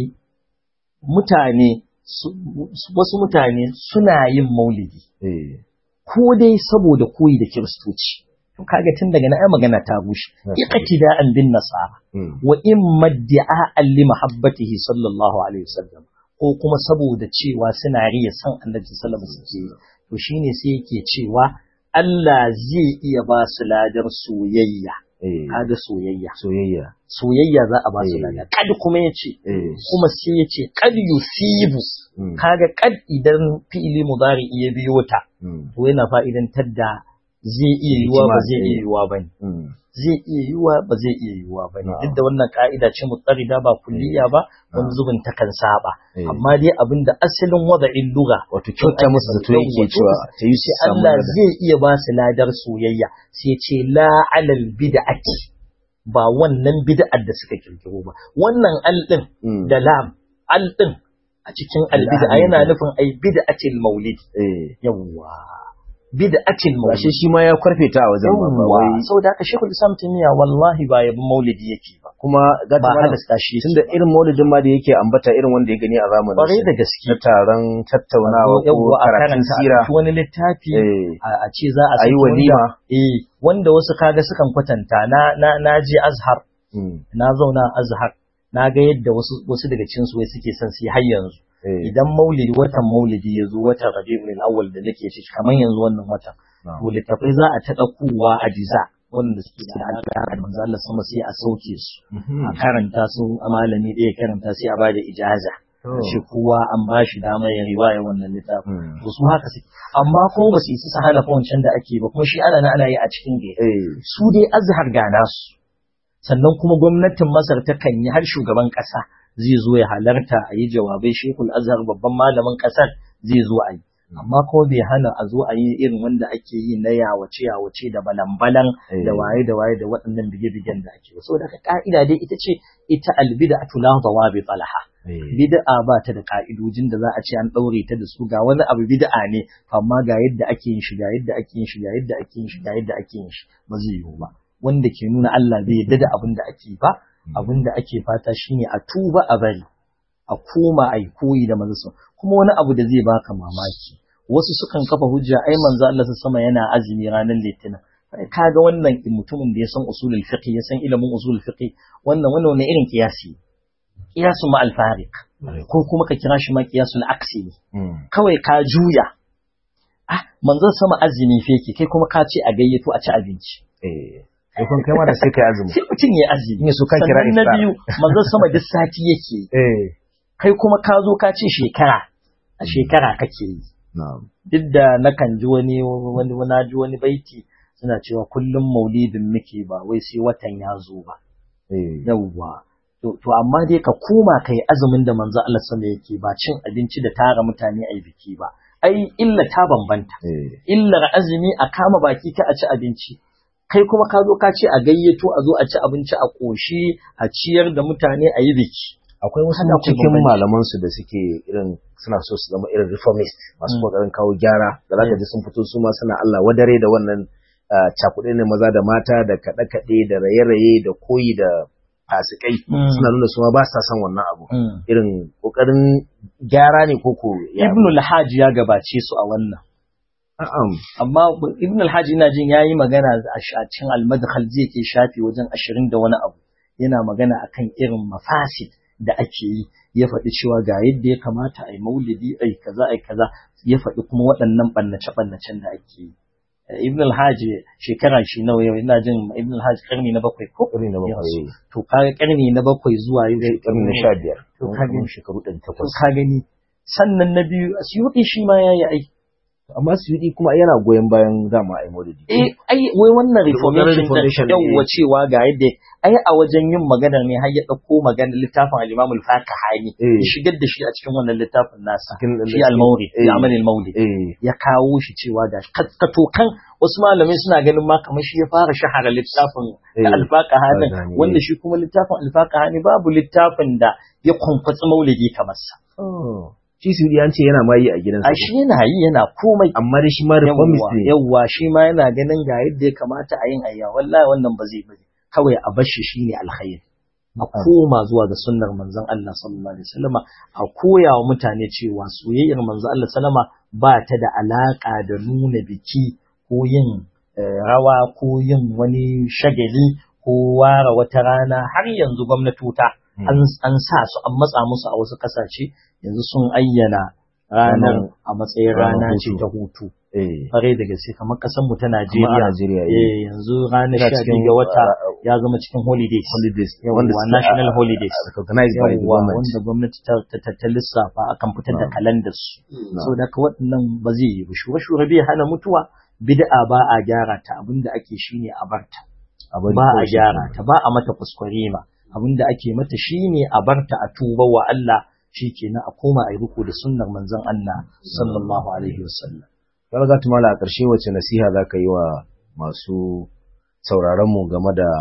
wasu mutane suna yin maulidi ko dai saboda koyi da kiristoci, to kaga tun daga nan ai magana ta bushe. Iqtida'an bin nasara wa imma iddi'a'an li mahabbatihi sallallahu alaihi wasallam, ko kuma saboda cewa suna riya san Annabi sallallahu alaihi wasallam, to shine sai yake cewa Allah zai iya ba su ladar soyayya. Kaga soyayya za a ba su ladar. Kad kuma yace kuma sai yace kad yusibu, kaga kad idan fi'ili mudari ya biyo ta to yana fa'idantar da zai iya yiwa ba zai iya yiwa bane. Zai iya yiwa ba zai iya yiwa ba ne, duk da wannan ka'ida ce mutsarida ba kulliya ba, wani zubin ta kan saba, amma dai abinda asalin wada'in lugha wato kyauta musu zato yake cewa ta yi su samu Allah zai iya ba su ladar soyayya, sai ce la alal bid'ati, ba wannan bid'ar da suka kirkiro ba. Wannan al din da lam al din a cikin al bid'a yana nufin ai bid'atil maulid. Yawwa bid'atil maulid, shi ma ya kwarfe ta a wajen ba wai saboda haka Sheikhul Islam Taymiyyah wallahi ba yabin maulidi yake ba, kuma ba halasta shi tunda irin maulidin ma da yake ambata irin wanda ya gani a zamanin bare da gaske na taron tattaunawa ko karatun sira, wani littafi a ce za a yi walima wanda wasu kaga sukan kwatanta na je Azhar, na zauna Azhar, na ga yadda wasu daga cikin su wai suke son su yi har yanzu. Idan watan maulidi ya zo, watan Rabi'ul Awwal da nake ci kamar yanzu wannan watan, to littafai za a ta ɗaukowa a jiza wanda suke da alaƙa da manzo Allah sama, sai a sauke su a karanta su, a malami ɗaya karanta sai a bada ijaza, shi kowa an ba shi dama ya riwaya wannan littafin. To su haka suke, amma kuma ba su isa su hana wancan da ake ba, kuma shi ana yi a cikin gari. Su dai Azhar ga nasu, sannan kuma gwamnatin Masar ta kan yi, har shugaban ƙasa zai zo ya halarta a yi jawabai, Sheikhul Azhar babban malamin ƙasar zai zo a yi, amma kuma bai hana a zo a yi irin wanda ake yi na yawace da balan-balan da waye da waɗannan bige-bigen da ake. Saboda haka ka'ida dai ita ce, ita albid'atu la dawabi talaha, bid'a ba ta da ka'idojin da za a ce an ɗaure ta da su, ga wani abu bid'a ne amma ga yadda ake yin shi, ga yadda ake yin shi, ga yadda ake yin shi, ga yadda ake yin shi, ba zai yiwu ba, wanda ke nuna Allah bai yarda da abin da ake ba. Abin da ake fata shine a tuba a bari, a koma ai koyi da manzo. Kuma wani abu da zai baka mamaki, wasu sukan kafa hujja ai manzo Allah sama yana azumi ranar Litinin. Kaga wannan mutumin da ya san usulul fiqh, ya san ilimin usulul fiqh, wannan irin kiyasi, kiyasu ma al-fariq, ko kuma ka kira shi ma kiyasul aksi ne. Kawai ka juya, manzo sama azumi fa yake, kai kuma ka ce a gayyato a ci abinci. kun kai ma da sai kai azumi, sai mutum ya azumi. Ne su kan kira iftar. Na biyu manzon sama duk sati yake. Kai kuma ka zo ka ce shekara kake yi. duk da nakan ji wani baiti suna cewa kullum maulidin muke ba wai sai watan ya zo ba yawwa to amma dai ka koma kai azumin da manzo Allah sallallahu alaihi wasallam yake ba cin abinci da tara mutane ai biki ba ai illa ta bambanta illar azumi a kama baki ka a ci abinci kai kuma ka zo ka ce a gayyato a zo a ci abinci a koshi a ciyar da mutane a yi biki akwai wasu cikin malaman su da suke irin suna so su zama irin reformist masu kokarin kawo gyara da zaka ji sun fito su ma suna Allah wadare da wannan cakuɗe ne maza da mata da kaɗe-kaɗe da raye-raye da koyi da fasikai suna nuna su ma ba sa son wannan abu irin kokarin gyara ne koko Ibn al-Hajj ya gabace su a wannan amma Ibn al-Hajj ina jin yayi magana a cikin al-Madkhal zai ke shafi wajen 20 da wani abu yana magana akan irin mafasid da ake yi ya faɗi cewa ga yadda ya kamata a yi maulidi ai kaza ya faɗi kuma waɗannan ɓannace-ɓannacen da ake yi Ibn al-Hajj shekara shi nawa yau ina jin Ibn al-Hajj karni na 7 ko karni na 7 to kaga karni na 7 zuwa yau karni na 15 to kaga shekaru 800 to ka gani sannan na biyu Asyuti shi ma yayi ai amma Asyuti kuma yana goyen bayan dama ai maulidi ai wai wannan reformation yawa cewa ga yadda ai a wajen yin maganar ne har ya dauko maganar littafin al-Imam al-Fakihani shigar da shi a cikin wannan littafin nasa shi al-Mawrid Amal al-Mawlid ya kawo shi cewa ga katokan wasu malamai suna ganin ma kamar shi ya fara shahara littafin al-Fakihani wanda shi kuma littafin al-Fakihani babu littafin da ya kwamfatsi maulidi kamar sa shi su an ce yana mayi a gidansa a shi yana yi yana komai amma da shi ma reformist ne yawa shi ma yana ganin ga yadda ya kamata a yin ayya wallahi wannan ba zai bari kawai a bar shi shine alkhairi a koma zuwa ga sunnar manzon Allah sallallahu alaihi wasallam a koya wa mutane cewa soyayyar manzon Allah sallama ba ta da alaka da nuna biki ko yin rawa ko yin wani shagali ko ware wata rana har yanzu gwamnatota an sa su an matsa musu a wasu kasashe yanzu sun ayyana ranar a matsayin rana ce ta hutu fare da gaske kamar kasar mu ta Najeriya yanzu ranar 12 ga wata ya zama cikin holidays wanda national holidays recognized by the government wanda gwamnati ta lissafa akan fitar da calendar su so da ka waɗannan ba zai yi ba shure bai hana mutuwa bid'a ba a gyara ta abinda ake shine a barta ba a gyara ta ba a mata kuskure ma abinda ake mata shine a barta a tuba wa Allah shikenan a koma a yi riko da sunnar manzon Allah sallallahu alaihi wasallam. Kaga tumala a ƙarshe wace nasiha zaka yi wa masu sauraron mu game da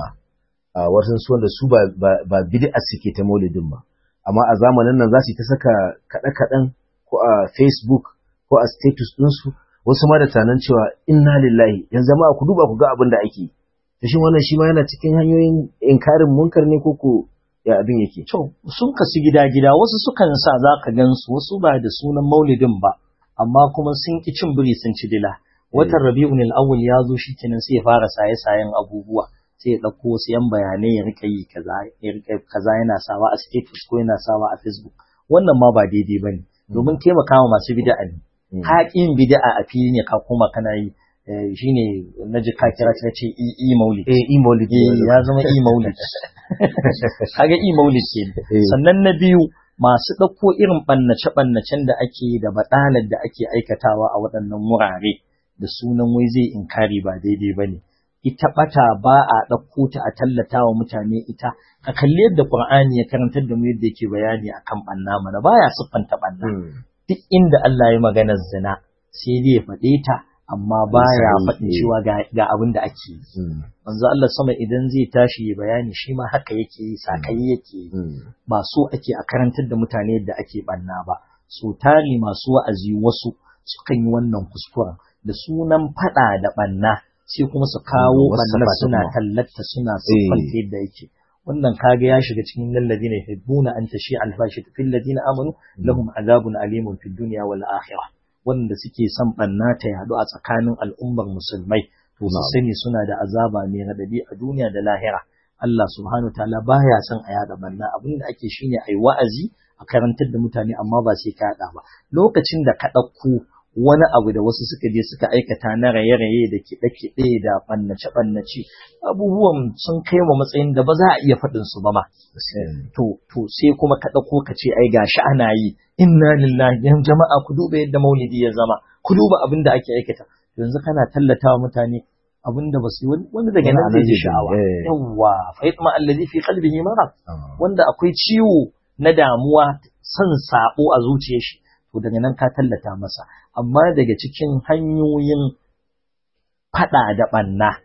wasu su wanda su ba bid'a suke ta maulidin ba amma a zamanin nan za su ta saka kaɗe-kaɗen ko a Facebook ko a status ɗinsu wasu ma da tanan cewa inna lillahi yanzu ma ku duba ku ga abin da ake to shin wannan shi ma yana cikin hanyoyin inkarin munkar ne ko ya abin yake to sun kasu gida wasu sukan sa zaka gansu wasu ba da sunan maulidin ba amma kuma sun ki cin biri sun ci dila watan Rabi'un al-Awwal ya zo shikenan sai ya fara sayen abubuwa sai ya dauko wasu yan bayanai ya rika yi kaza yana sawa a status ko yana sawa a Facebook wannan ma ba daidai bane domin taimakawa masu bid'a ne haƙin bid'a a fili ne ka koma kana yi shine naji ka kira ta ce maulid maulid ya zama maulid kaga maulid ke sannan na biyu masu ɗauko irin ɓannace-ɓannacen da ake da baɗalar da ake aikatawa a waɗannan wurare da sunan wai zai inkari ba daidai ba ne ita ɓata ba a ɗauko ta a tallata wa mutane ita a kalli yadda Qur'ani ya karantar da mu yadda yake bayani akan ɓanna mana baya siffanta ɓanna duk inda Allah ya magana zina sai dai ya faɗe ta amma baya faɗin cewa ga abin da ake yi. Manzo Allah sama idan zai tashi bayani shi ma haka yake yi sakai yake yi. Ba so ake a karantar da mutane yadda ake banna ba. So tari masu wa'azi wasu sukan yi wannan kuskuren da sunan faɗa da banna sai kuma su kawo banna suna tallata suna siffanta yadda yake. Wannan kaga ya shiga cikin lalladina yuhibbuna an tashi al-fashatu fil ladina amanu lahum azabun alimun fid dunya wal akhirah. Wanda suke son ɓanna ta yaɗu a tsakanin al'ummar musulmai to su sani suna da azaba mai raɗaɗi a duniya da lahira Allah subhanahu ta'ala baya son a yaɗa ɓanna abin da ake shine ai wa'azi a karantar da mutane amma ba sai ka yaɗa ba lokacin da ka ɗauko wani abu da wasu suka je suka aikata na raye-raye da kiɗe-kiɗe da ɓannace-ɓannace, abubuwan sun kai wa matsayin da ba za a iya faɗin su ba ma. To sai kuma ka ɗauko ka ce ai gashi ana yi, inna lillahi, yan jama'a ku duba yadda maulidi ya zama, ku duba abin da ake aikata. Yanzu kana tallata wa mutane abin da ba su yi, wani daga nan zai ji sha'awa. Yawwa, fa yatma allazi fi qalbihi marad, wanda akwai ciwo na damuwa, son sabo a zuciyar shi, to daga nan ka tallata masa. Amma daga cikin hanyoyin fada da banna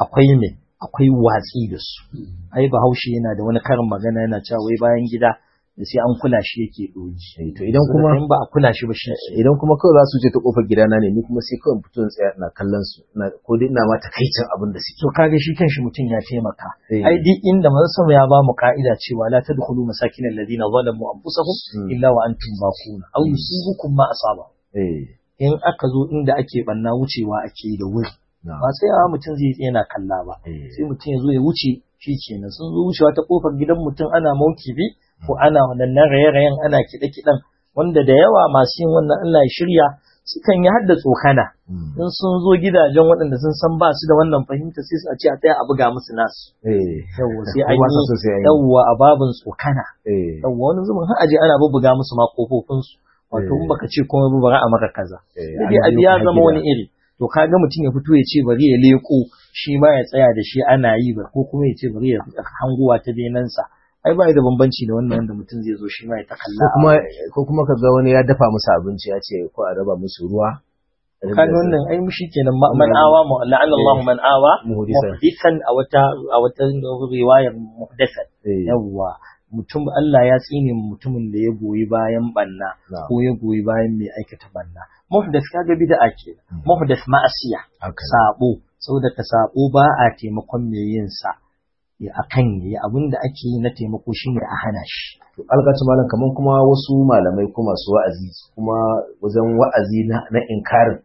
akwai watsi da su. Ai Bahaushe yana da wani karin magana yana cewa wai bayan gida da sai an kula shi yake doji. To idan kuma in ba a kula shi ba shi, idan kuma kawai za su je ta kofar gidana ne, ni kuma sai kawai fito in tsaya ina kallon su, ko dai ina ma takaicin abin da suke. to kaga shi kanshi mutum ya taimaka. Ai duk inda manzon sama ya ba mu ka'ida cewa la tadkhulu masakin alladhina zalamu anfusahum illa wa antum baquna aw yusibukum ma asaba. In aka zo inda ake banna wucewa ake da wuri, ba sai mutum zai yana kalla ba, sai mutum ya zo ya wuce shi kenan. Sun zo wucewa ta kofar gidan mutum ana maukibi ko ana wannan raye-rayen ana kiɗe-kiɗen, wanda da yawa masu yin wannan Allah ya shirya sukan yi hadda tsokana. In sun zo gidajen waɗanda sun san ba su da wannan fahimta sai su a ce a tsaya a buga musu nasu. Yawwa sai an yi yawwa a babin tsokana. Yawwa wani zumin har aje ana bubbuga musu ma kofofinsu. Wato in baka ce kuma bari a maka kaza. Sai dai abu ya zama wani iri. To kaga mutum ya fito ya ce bari ya leko shi ma ya tsaya da shi ana yi ba, ko kuma ya ce bari ya hanguwa ta benansa. Ai ba da bambanci da wannan wanda mutum zai zo shi ma ya ta kalla. Ko kuma kaga wani ya dafa musu abinci ya ce ko a raba musu ruwa. Kaga wannan ai mushi kenan man awa la'ana Allah man awa muhdisan a wata riwayar muhdasan. Yawwa mutum Allah ya tsine mutumin da ya goyi bayan banna ko ya goyi bayan mai aikata banna. Muhdas kaga bid'a ke. Muhdas ma'asiya. Sabo, saboda ka sabo ba a taimakon mai yin sa. Akan yi abin da ake yi na taimako shine a hana shi. To alƙatu malam, kaman kuma wasu malamai ko masu wa'azi kuma wajen wa'azi na inkarin.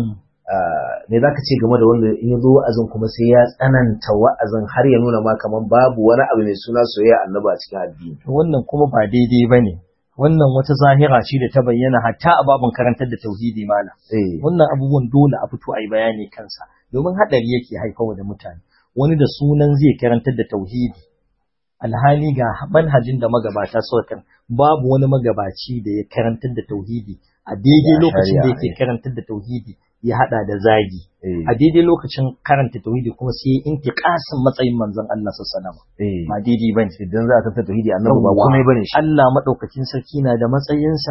Me za ka ce game da wanda in ya zo wa'azin kuma sai ya tsananta wa'azin har ya nuna ma kaman babu wani abu mai suna soyayya annaba a cikin addini? Wannan kuma ba daidai ba ne. Wannan wata zahira ce da ta bayyana hatta a babin karantar da tauhidi malam. Wannan abubuwan dole a fito a yi bayani kansa, domin haɗari yake haifawa da mutane. Wani da sunan zai karantar da tauhidi, alhali ga manhajin da magabata suka kan, babu wani magabaci da ya karantar da tauhidi a daidai lokacin da yake karantar da tauhidi ya hada da zagi. A daidai lokacin karanta tauhidi kuma sai ya intiqasin matsayin manzon Allah sallallahu alaihi wasallam. Ba daidai bane. Idan za a karanta tauhidi annabi ba komai bane shi. Allah madaukakin sarki na da matsayinsa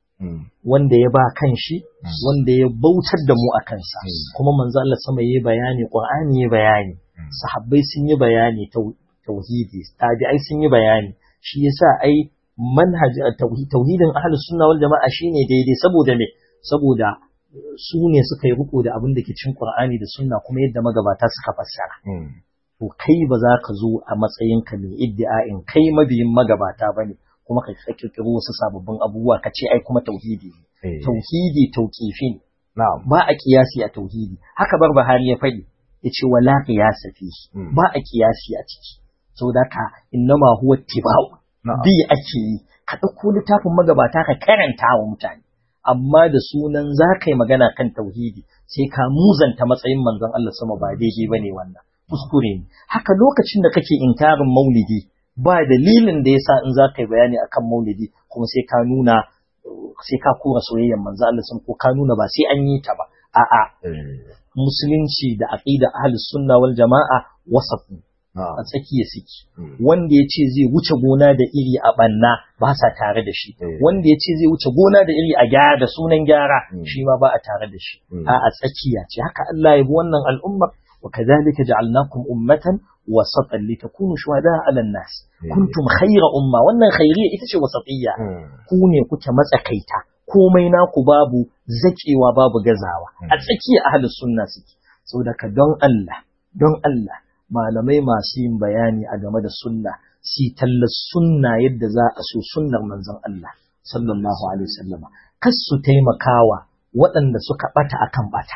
wanda ya ba kan shi, wanda ya bautar da mu a kansa. Kuma manzon Allah sama yayi bayani, Qur'ani yayi bayani, sahabbai sun yi bayani, tauhidi tabi'ai sun yi bayani. Shi yasa ai manhaj tauhidin ahlus sunna wal jama'a shine daidai. Saboda me? Saboda su ne suka yi riko da abin da ke cikin Qur'ani da sunna kuma yadda magabata suka fassara. To kai ba za ka zo a matsayinka mai iddia'in kai mabiyin magabata bane kuma ka kirkiro wasu sababbin abubuwa ka ce ai kuma tauhidi ne. Tauhidi tauqifi ne. Ba a kiyasi a tauhidi. Haka Barbahari ya faɗi, yace wala qiyasa fi, ba a kiyasi a ciki. Saboda ka innama huwa tibau, bi ake yi. Ka ɗauko littafin magabata ka karanta wa mutane, amma da sunan za ka yi magana kan tauhidi sai ka muzanta matsayin manzon Allah sama, ba daidai bane wannan, kuskure ne. Haka lokacin da kake inkarin maulidi, ba dalilin da yasa in za ka yi bayani akan maulidi kuma sai ka nuna, sai ka kora soyayyar manzon Allah sama, ko ka nuna ba sai an yi ta ba. A'a, musulunci da aqida ahlus sunna wal jama'a wasafu, a tsakiya suke. Wanda ya ce zai wuce gona da iri a banna ba sa tare da shi, wanda ya ce zai wuce gona da iri a gyara da sunan gyara shi ma ba a tare da shi. A tsakiya ce. Haka Allah ya bi wannan al'ummar, wa kadhalika ja'alnakum ummatan wasatan litakunu shuhada'a 'alan nas kuntum khayra umma. Wannan khairiyya ita ce wasatiyya. Ku ne kuke matsakaita, komai naku babu zakewa babu gazawa, a tsakiya ahlus sunna suke. Saboda ka don Allah malamai masu yin bayani a game da sunna, si tallar sunna yadda za a so sunnar manzon Allah sallallahu alaihi wasallama, kas su taimakawa waɗanda suka bata akan bata.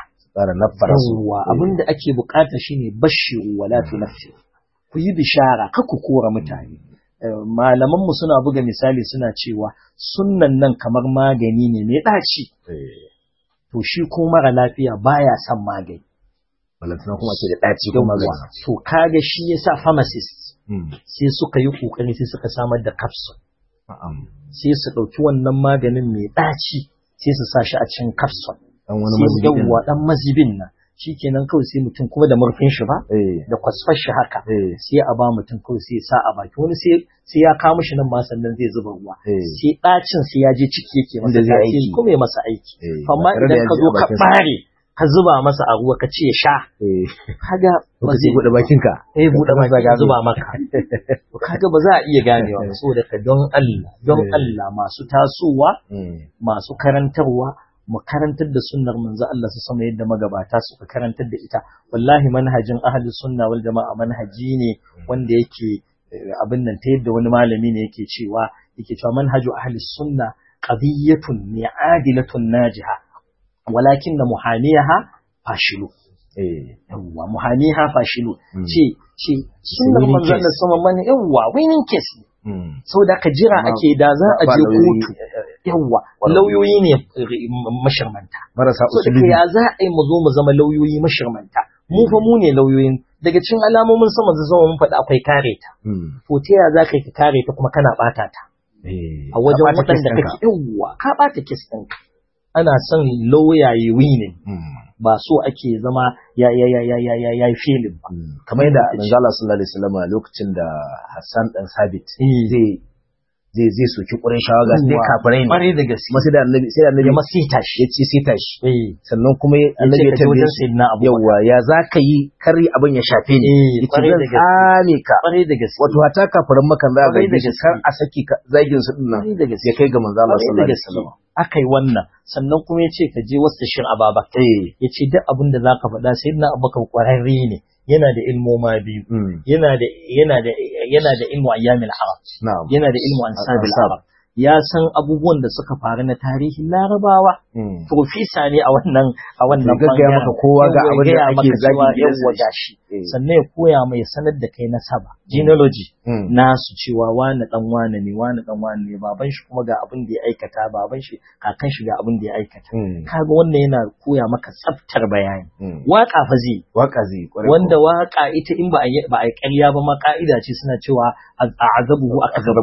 Abinda ake bukata shine bashiru wala tunaffiru, ku yi bishara ka ku kora mutane. Malaman mu suna buga misali suna cewa sunnan nan kamar magani ne mai ɗaci. To to shi ko mara lafiya baya son magani. balantana kuma ce da ɗaci ko magani. To kaga shi yasa pharmacist sai suka yi kokari sai suka samar da capsule. Sai su ɗauki wannan maganin mai ɗaci sai su sa shi a cikin capsule. Dan mazibin nan. Shikenan kawai sai mutum kuma da murfin shi ba da kwasfar shi haka sai a ba mutum kawai sai sa a baki wani sai ya kawo mishi nan ma sannan zai zuba ruwa sai ɗacin sai ya je ciki yake masa aiki kuma ya masa aiki amma idan ka zo ka bare ka zuba masa a ruwa ka ce ya sha kaga ba zai bude bakin ka bude baki ga zuba maka to kaga ba za a iya ganewa saboda ka don Allah masu tasowa masu karantarwa mu karantar da sunnar manzo Allah su sama yadda magabata suka karantar da ita wallahi manhajin ahlus sunna wal jamaa manhaji ne wanda yake abin nan ta yadda wani malami ne yake cewa manhaju ahlus sunna qadiyatun ni'adilatun najiha walakin muhaniyaha fashilu yawa muhaniha fashilu ce sunnar manzo Allah sama man yawa winning case saboda ka jira ake da za a je kotu yawa lauyoyi ne mashirmanta marasa usulubi ya za a yi mu zo mu zama lauyoyi mashirmanta mu fa mu ne lauyoyin daga cikin alamomin sama da zama mun faɗi akwai kare ta to ta ya za ka kare ta kuma kana ɓata ta a wajen waɗanda kake yawa ka ɓata kes ɗinka ana son lauya yi winning ba so ake zama ya filin ba kamar yadda manzo Allah sallallahu alaihi wasallam lokacin da Hassan dan Sabit zai soki Qurayshawa ga sai kafirai ne bare da gaske kuma sai da annabi ya masita shi ya ce sita shi sannan kuma annabi ya tambaye shi yawa ya zaka yi kar abin ya shafe ni yace zan tsame ka bare da gaske wato hata kafirin makan za ga kar a saki zagin su din nan ya kai ga manzo Allah sallallahu alaihi wasallam akai wannan sannan kuma ya ce ka je wasu shirin Ababakar ya ce duk abin da za ka faɗa sai na Abubakar ƙwararre ne yana da ilmoma biyu yana da ilmu ayyamil arab yana da ilmu ansabil arab ya san abubuwan da suka faru na tarihin larabawa profesa ne a wannan gaggaya maka kowa ga abin da ake zagi yawa gashi sannan ya koya mai sanar da kai nasaba genealogy nasu cewa wani dan wani ne baban shi kuma ga abin da ya aikata baban shi kakan shi ga abin da ya aikata kaga wannan yana koya maka tsaftar bayani waka fa zai wanda waka ita in ba a ƙarya ba ma ka'ida ce suna cewa a'azabuhu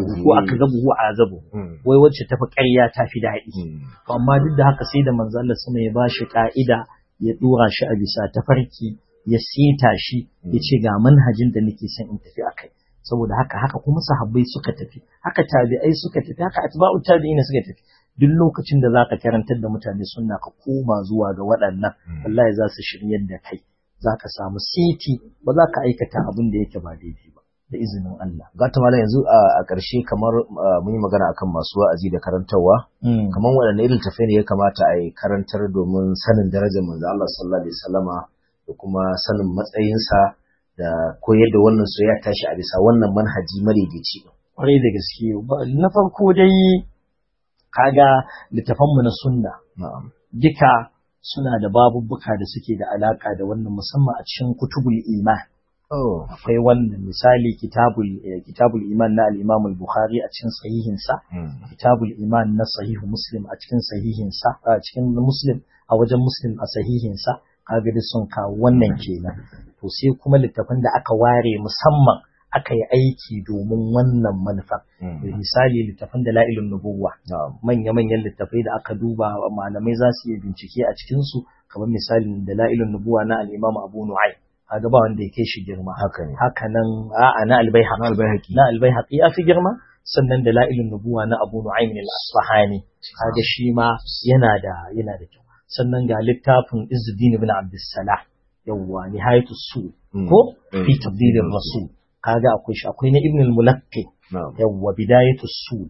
a'azabuhu wai wacce tafi ƙarya ta fi daɗi amma duk da haka sai da manzo Allah sama ya bashi ka'ida ya dora shi a bisa tafarki ya seta shi ya ce ga manhajin da nake son in tafi akai saboda haka kuma sahabbai suka tafi haka tabi'ai suka tafi haka atba'u tabi'ina suka tafi duk lokacin da zaka karantar da mutane sunna ka koma zuwa ga waɗannan wallahi za su shiryar da kai zaka samu siti ba za ka aikata abin da yake ba daidai ba da izinin Allah. Gata mala yanzu a ƙarshe kamar mun yi magana akan masu wa'azi da karantarwa, kamar waɗanne irin tafai ne ya kamata a yi karantar domin sanin darajar manzo Allah sallallahu alaihi wasallama da kuma sanin matsayinsa da koyar da wannan soyayya tashi a bisa wannan manhaji madaidaici. Kwarai da gaske na farko dai kaga littafanmu na sunna duka suna da babubbuka da suke da alaka da wannan musamman a cikin kutubul iman. Akwai wannan misali kitabul iman na al-Imam al-Bukhari a cikin sahihinsa, kitabul iman na sahihu Muslim a cikin sahihinsa, a cikin Muslim a wajen Muslim a sahihinsa, kaga da sun kawo wannan kenan. To sai kuma littafin da aka ware musamman aka yi aiki domin wannan manufa. Misali littafin da la'ilun nubuwa, manya-manyan littafai da aka duba malamai za su yi bincike a cikinsu, kamar misalin da la'ilun nubuwa na al-Imam Abu Nu'aym. Kaga ba wanda ya kai shi girma haka nan na albayhaqi ya fi girma sannan da la'ilun nubuwa na Abu Nu'aym al-Asfahani kaga shi ma yana da kyau sannan ga littafin Izzuddin ibn Abdussalam yawa nihayatus sul ko fi tabdil ar-rasul kaga akwai na Ibn al-Mulaqqi yawa bidayatus sul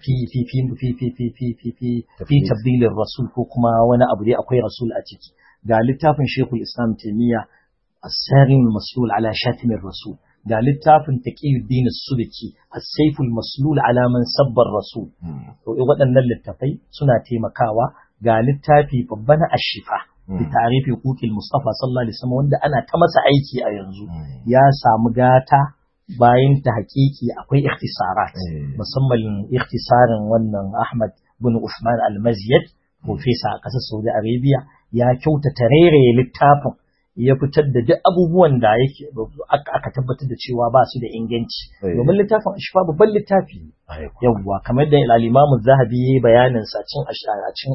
fi tabdil ar-rasul ko kuma wani abu dai akwai rasul a ciki ga littafin Sheikhul Islam Taymiyyah الساري المسلول على شاتم الرسول قال للتافن تقي الدين السلكي السيف المسلول على من سب الرسول waɗannan littafai suna taimakawa ga littafi babban ashifa bi ta'rifi huquqil mustafa sallallahu alaihi wasallam wanda ana ta masa aiki a yanzu ya samu gata bayan ta hakiki akwai ikhtisarat musamman ikhtisarin wannan Ahmad bin Usman al-Mazyad professor a ƙasar Saudi Arabia, ya kyautata rairaye littafin ya fitar da duk abubuwan da yake aka tabbatar da cewa ba su da inganci. Domin littafin Ashifa babban littafi ne. Yawwa kamar da al-Imam Az-Zahabi yayi bayanin sa cin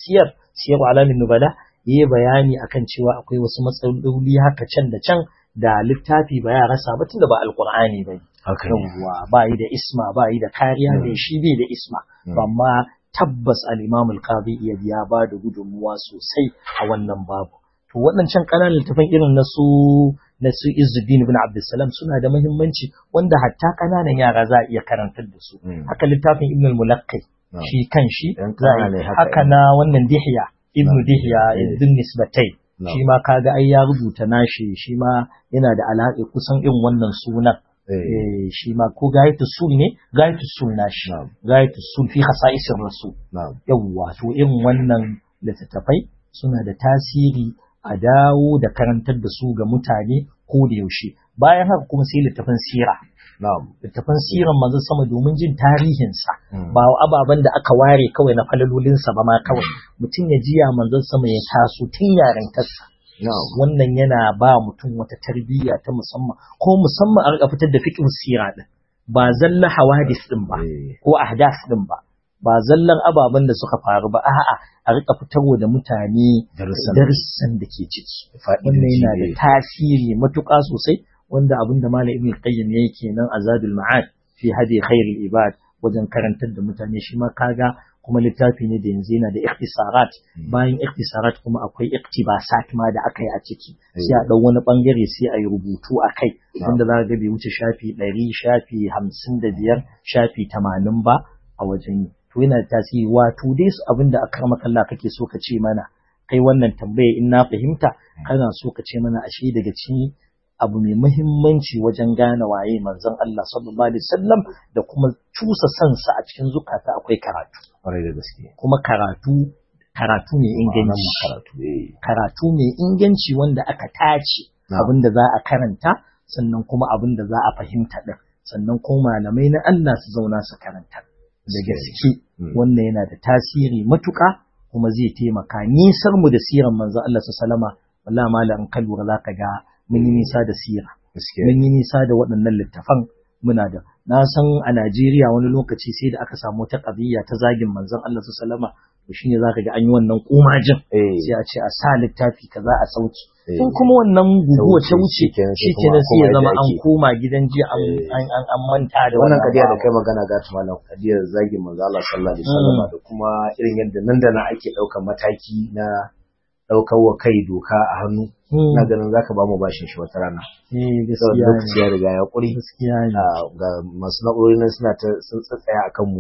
siyar alamin nubala yayi bayani akan cewa akwai wasu matsaloli haka can da can da littafi ba ya rasa ba tunda ba alqur'ani ba. Yawwa ba yi da isma ba yi da kariya da shi bai da isma. Amma tabbas al-Imam al-Qadi ya ba da gudunmuwa sosai a wannan babu. To waɗancan ƙananan littafan irin na su Izzuddin ibn Abdussalam suna da muhimmanci wanda hatta ƙananan yara za a iya karantar da su. Haka littafin Ibn al-Mulaqqi shi kan shi haka na wannan Ibn Dihya Ibn Nisbatai shi ma kaga ai ya rubuta nashi shi ma yana da alaƙa kusan irin wannan sunan. Shi ma ko Gayatul Sul ne Gayatul Sul nashi Gayatul Sul fi khasa'isir rasul. Yawwa to irin wannan littattafai suna da tasiri a dawo da karantar da su ga mutane ko da yaushe. Bayan haka kuma sai littafin sira. Littafin siran manzon sama domin jin tarihinsa ba ababen da aka ware kawai na falalolinsa ba ma kawai mutum ya jiya manzon sama ya taso tun yarintarsa. Wannan yana ba mutum wata tarbiyya ta musamman ko musamman a rika fitar da fiqh sira din ba zalla hawadis din ba ko ahdas din ba zallan ababen da suka faru ba a'a a rika fitarwa da mutane darussan da ke ciki. Wannan yana da tasiri matuƙa sosai wanda abinda Malam Ibn Qayyim yake kenan Azadul Ma'ad fi hadi khairul ibad wajen karantar da mutane shi ma kaga kuma littafi ne da yanzu yana da ikhtisarat bayan ikhtisarat kuma akwai iktibasat ma da aka yi a ciki sai a dau wani bangare sai a yi rubutu a kai wanda za ga bai wuce shafi 100 shafi 55 shafi 80 ba a wajen to yana da tasiri wato dai su abinda akramaka Allah kake so ka ce mana kai wannan tambaye in na fahimta kana so ka ce mana ashe daga cikin abu mai muhimmanci wajen gane waye manzon Allah sallallahu alaihi wasallam da kuma cusa sansa a cikin zukata akwai karatu. Kwarai da gaske. Kuma karatu mai inganci. Karatu mai inganci wanda aka tace abin da za a karanta sannan kuma abin da za a fahimta din sannan kuma malamai na Allah su zauna su karanta. Da gaske wannan yana da tasiri matuƙa kuma zai taimaka nisar mu da siran manzon Allah sallallahu alaihi wasallama wallahi malam kan lura zaka ga mun yi nisa da sira mun yi nisa da waɗannan littafan muna da na san a Najeriya wani lokaci sai da aka samu ta qadiyya ta zagin manzon Allah sallallahu alaihi wasallam to shine zaka ga an yi wannan kumajin sai a ce a sa littafi kaza a sauki in kuma wannan guguwa ta wuce shikenan sai ya zama an koma gidan jiya an manta da wannan qadiyya da kai magana ga malam qadiyyar zagin manzon Allah sallallahu alaihi wasallam da kuma irin yadda nan da nan ake ɗaukar mataki na ɗaukar wa kai doka a hannu na ganin zaka ba mu bashin shi wata rana. Gaskiya lokaci ya riga ya ƙuri. Ga masu na'urori nan suna ta sun tsatsaya a kanmu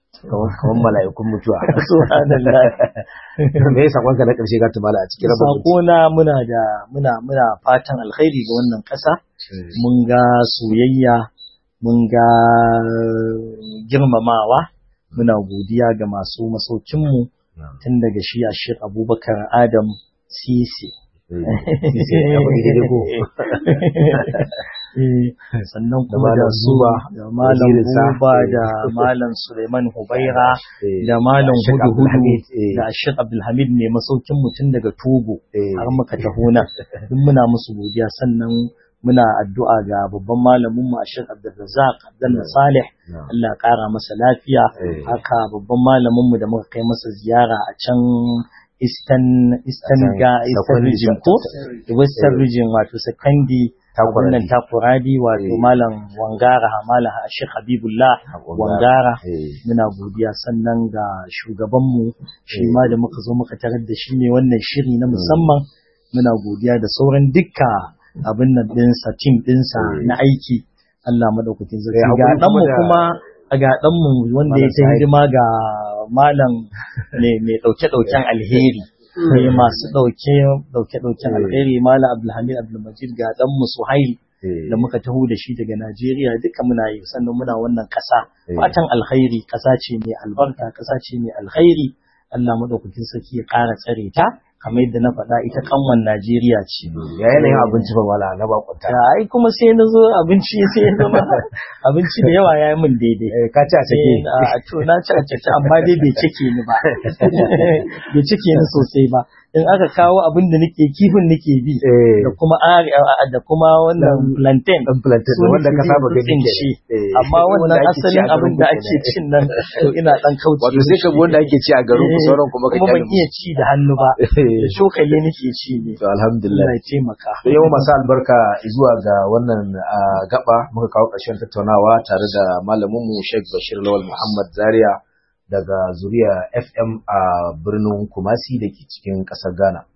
kamar mala'ikun mutuwa. Subhanallah. Me yasa kwanka na ƙarshe ga tumala a cikin rabon sako na muna fatan alkhairi ga wannan ƙasa. Mun ga soyayya, mun ga girmamawa, muna godiya ga masu masaukinmu. Tun daga shi a Sheikh Abubakar Adam Sisi. Sannan kuma da su da Malam Buba da Malam Suleiman Hubaira da Malam Hudu da Sheikh Abdulhamid ne masaukin mutum daga Togo har muka taho nan. Duk muna musu godiya sannan muna addu'a ga babban malamin mu Sheikh Abdulrazzaq Abdullah Salih Allah ya kara masa lafiya haka babban malamin mu da muka kai masa ziyara a can Eastern region ko Western region wato Sekandi wannan Takoradi wato malam Wangara malam Sheikh Habibullah Wangara muna godiya sannan ga shugaban mu shi ma da muka zo muka tarar da shi ne wannan shiri na musamman muna godiya da sauran dukkan abin nan ɗinsa tim ɗinsa na aiki Allah madaukakin sarki ga ɗanmu kuma ga ɗanmu wanda ya ta hidima ga malam mai ɗauke-ɗauken alheri ne masu ɗauke-ɗauken alheri malam Abdulhamid Abdulmajid ga ɗanmu Suhail da muka taho da shi daga Najeriya duka muna yi sannan muna wannan ƙasa fatan alkhairi ƙasa ce mai albarka ƙasa ce mai alkhairi Allah madaukakin sarki ya ƙara tsare ta kamar yadda na faɗa ita kanwan Najeriya ce. Ya yanayin abinci ba wala na bakunta. Ai kuma sai na zo abinci sai ya zama abinci da yawa ya yi min daidai. Ka ci a cike. To na ci a cike amma dai bai cike ni ba. Bai cike ni sosai ba. In aka kawo abin da nake kifin nake bi da kuma wannan plantain wanda ka saba gani shi amma wannan asalin abin da ake cin nan to ina dan kauce wato sai ka bi wanda ake ci a garin ku sauran kuma ka ban iya ci da hannu ba da shokali nake ci ne to alhamdulillah Allah ya taimaka to yau masu albarka zuwa ga wannan gaba muka kawo ƙarshen tattaunawa tare da malamin mu Sheikh Bashir Lawal Muhammad Zaria daga Zuriya FM a birnin Kumasi da ke cikin ƙasar Ghana.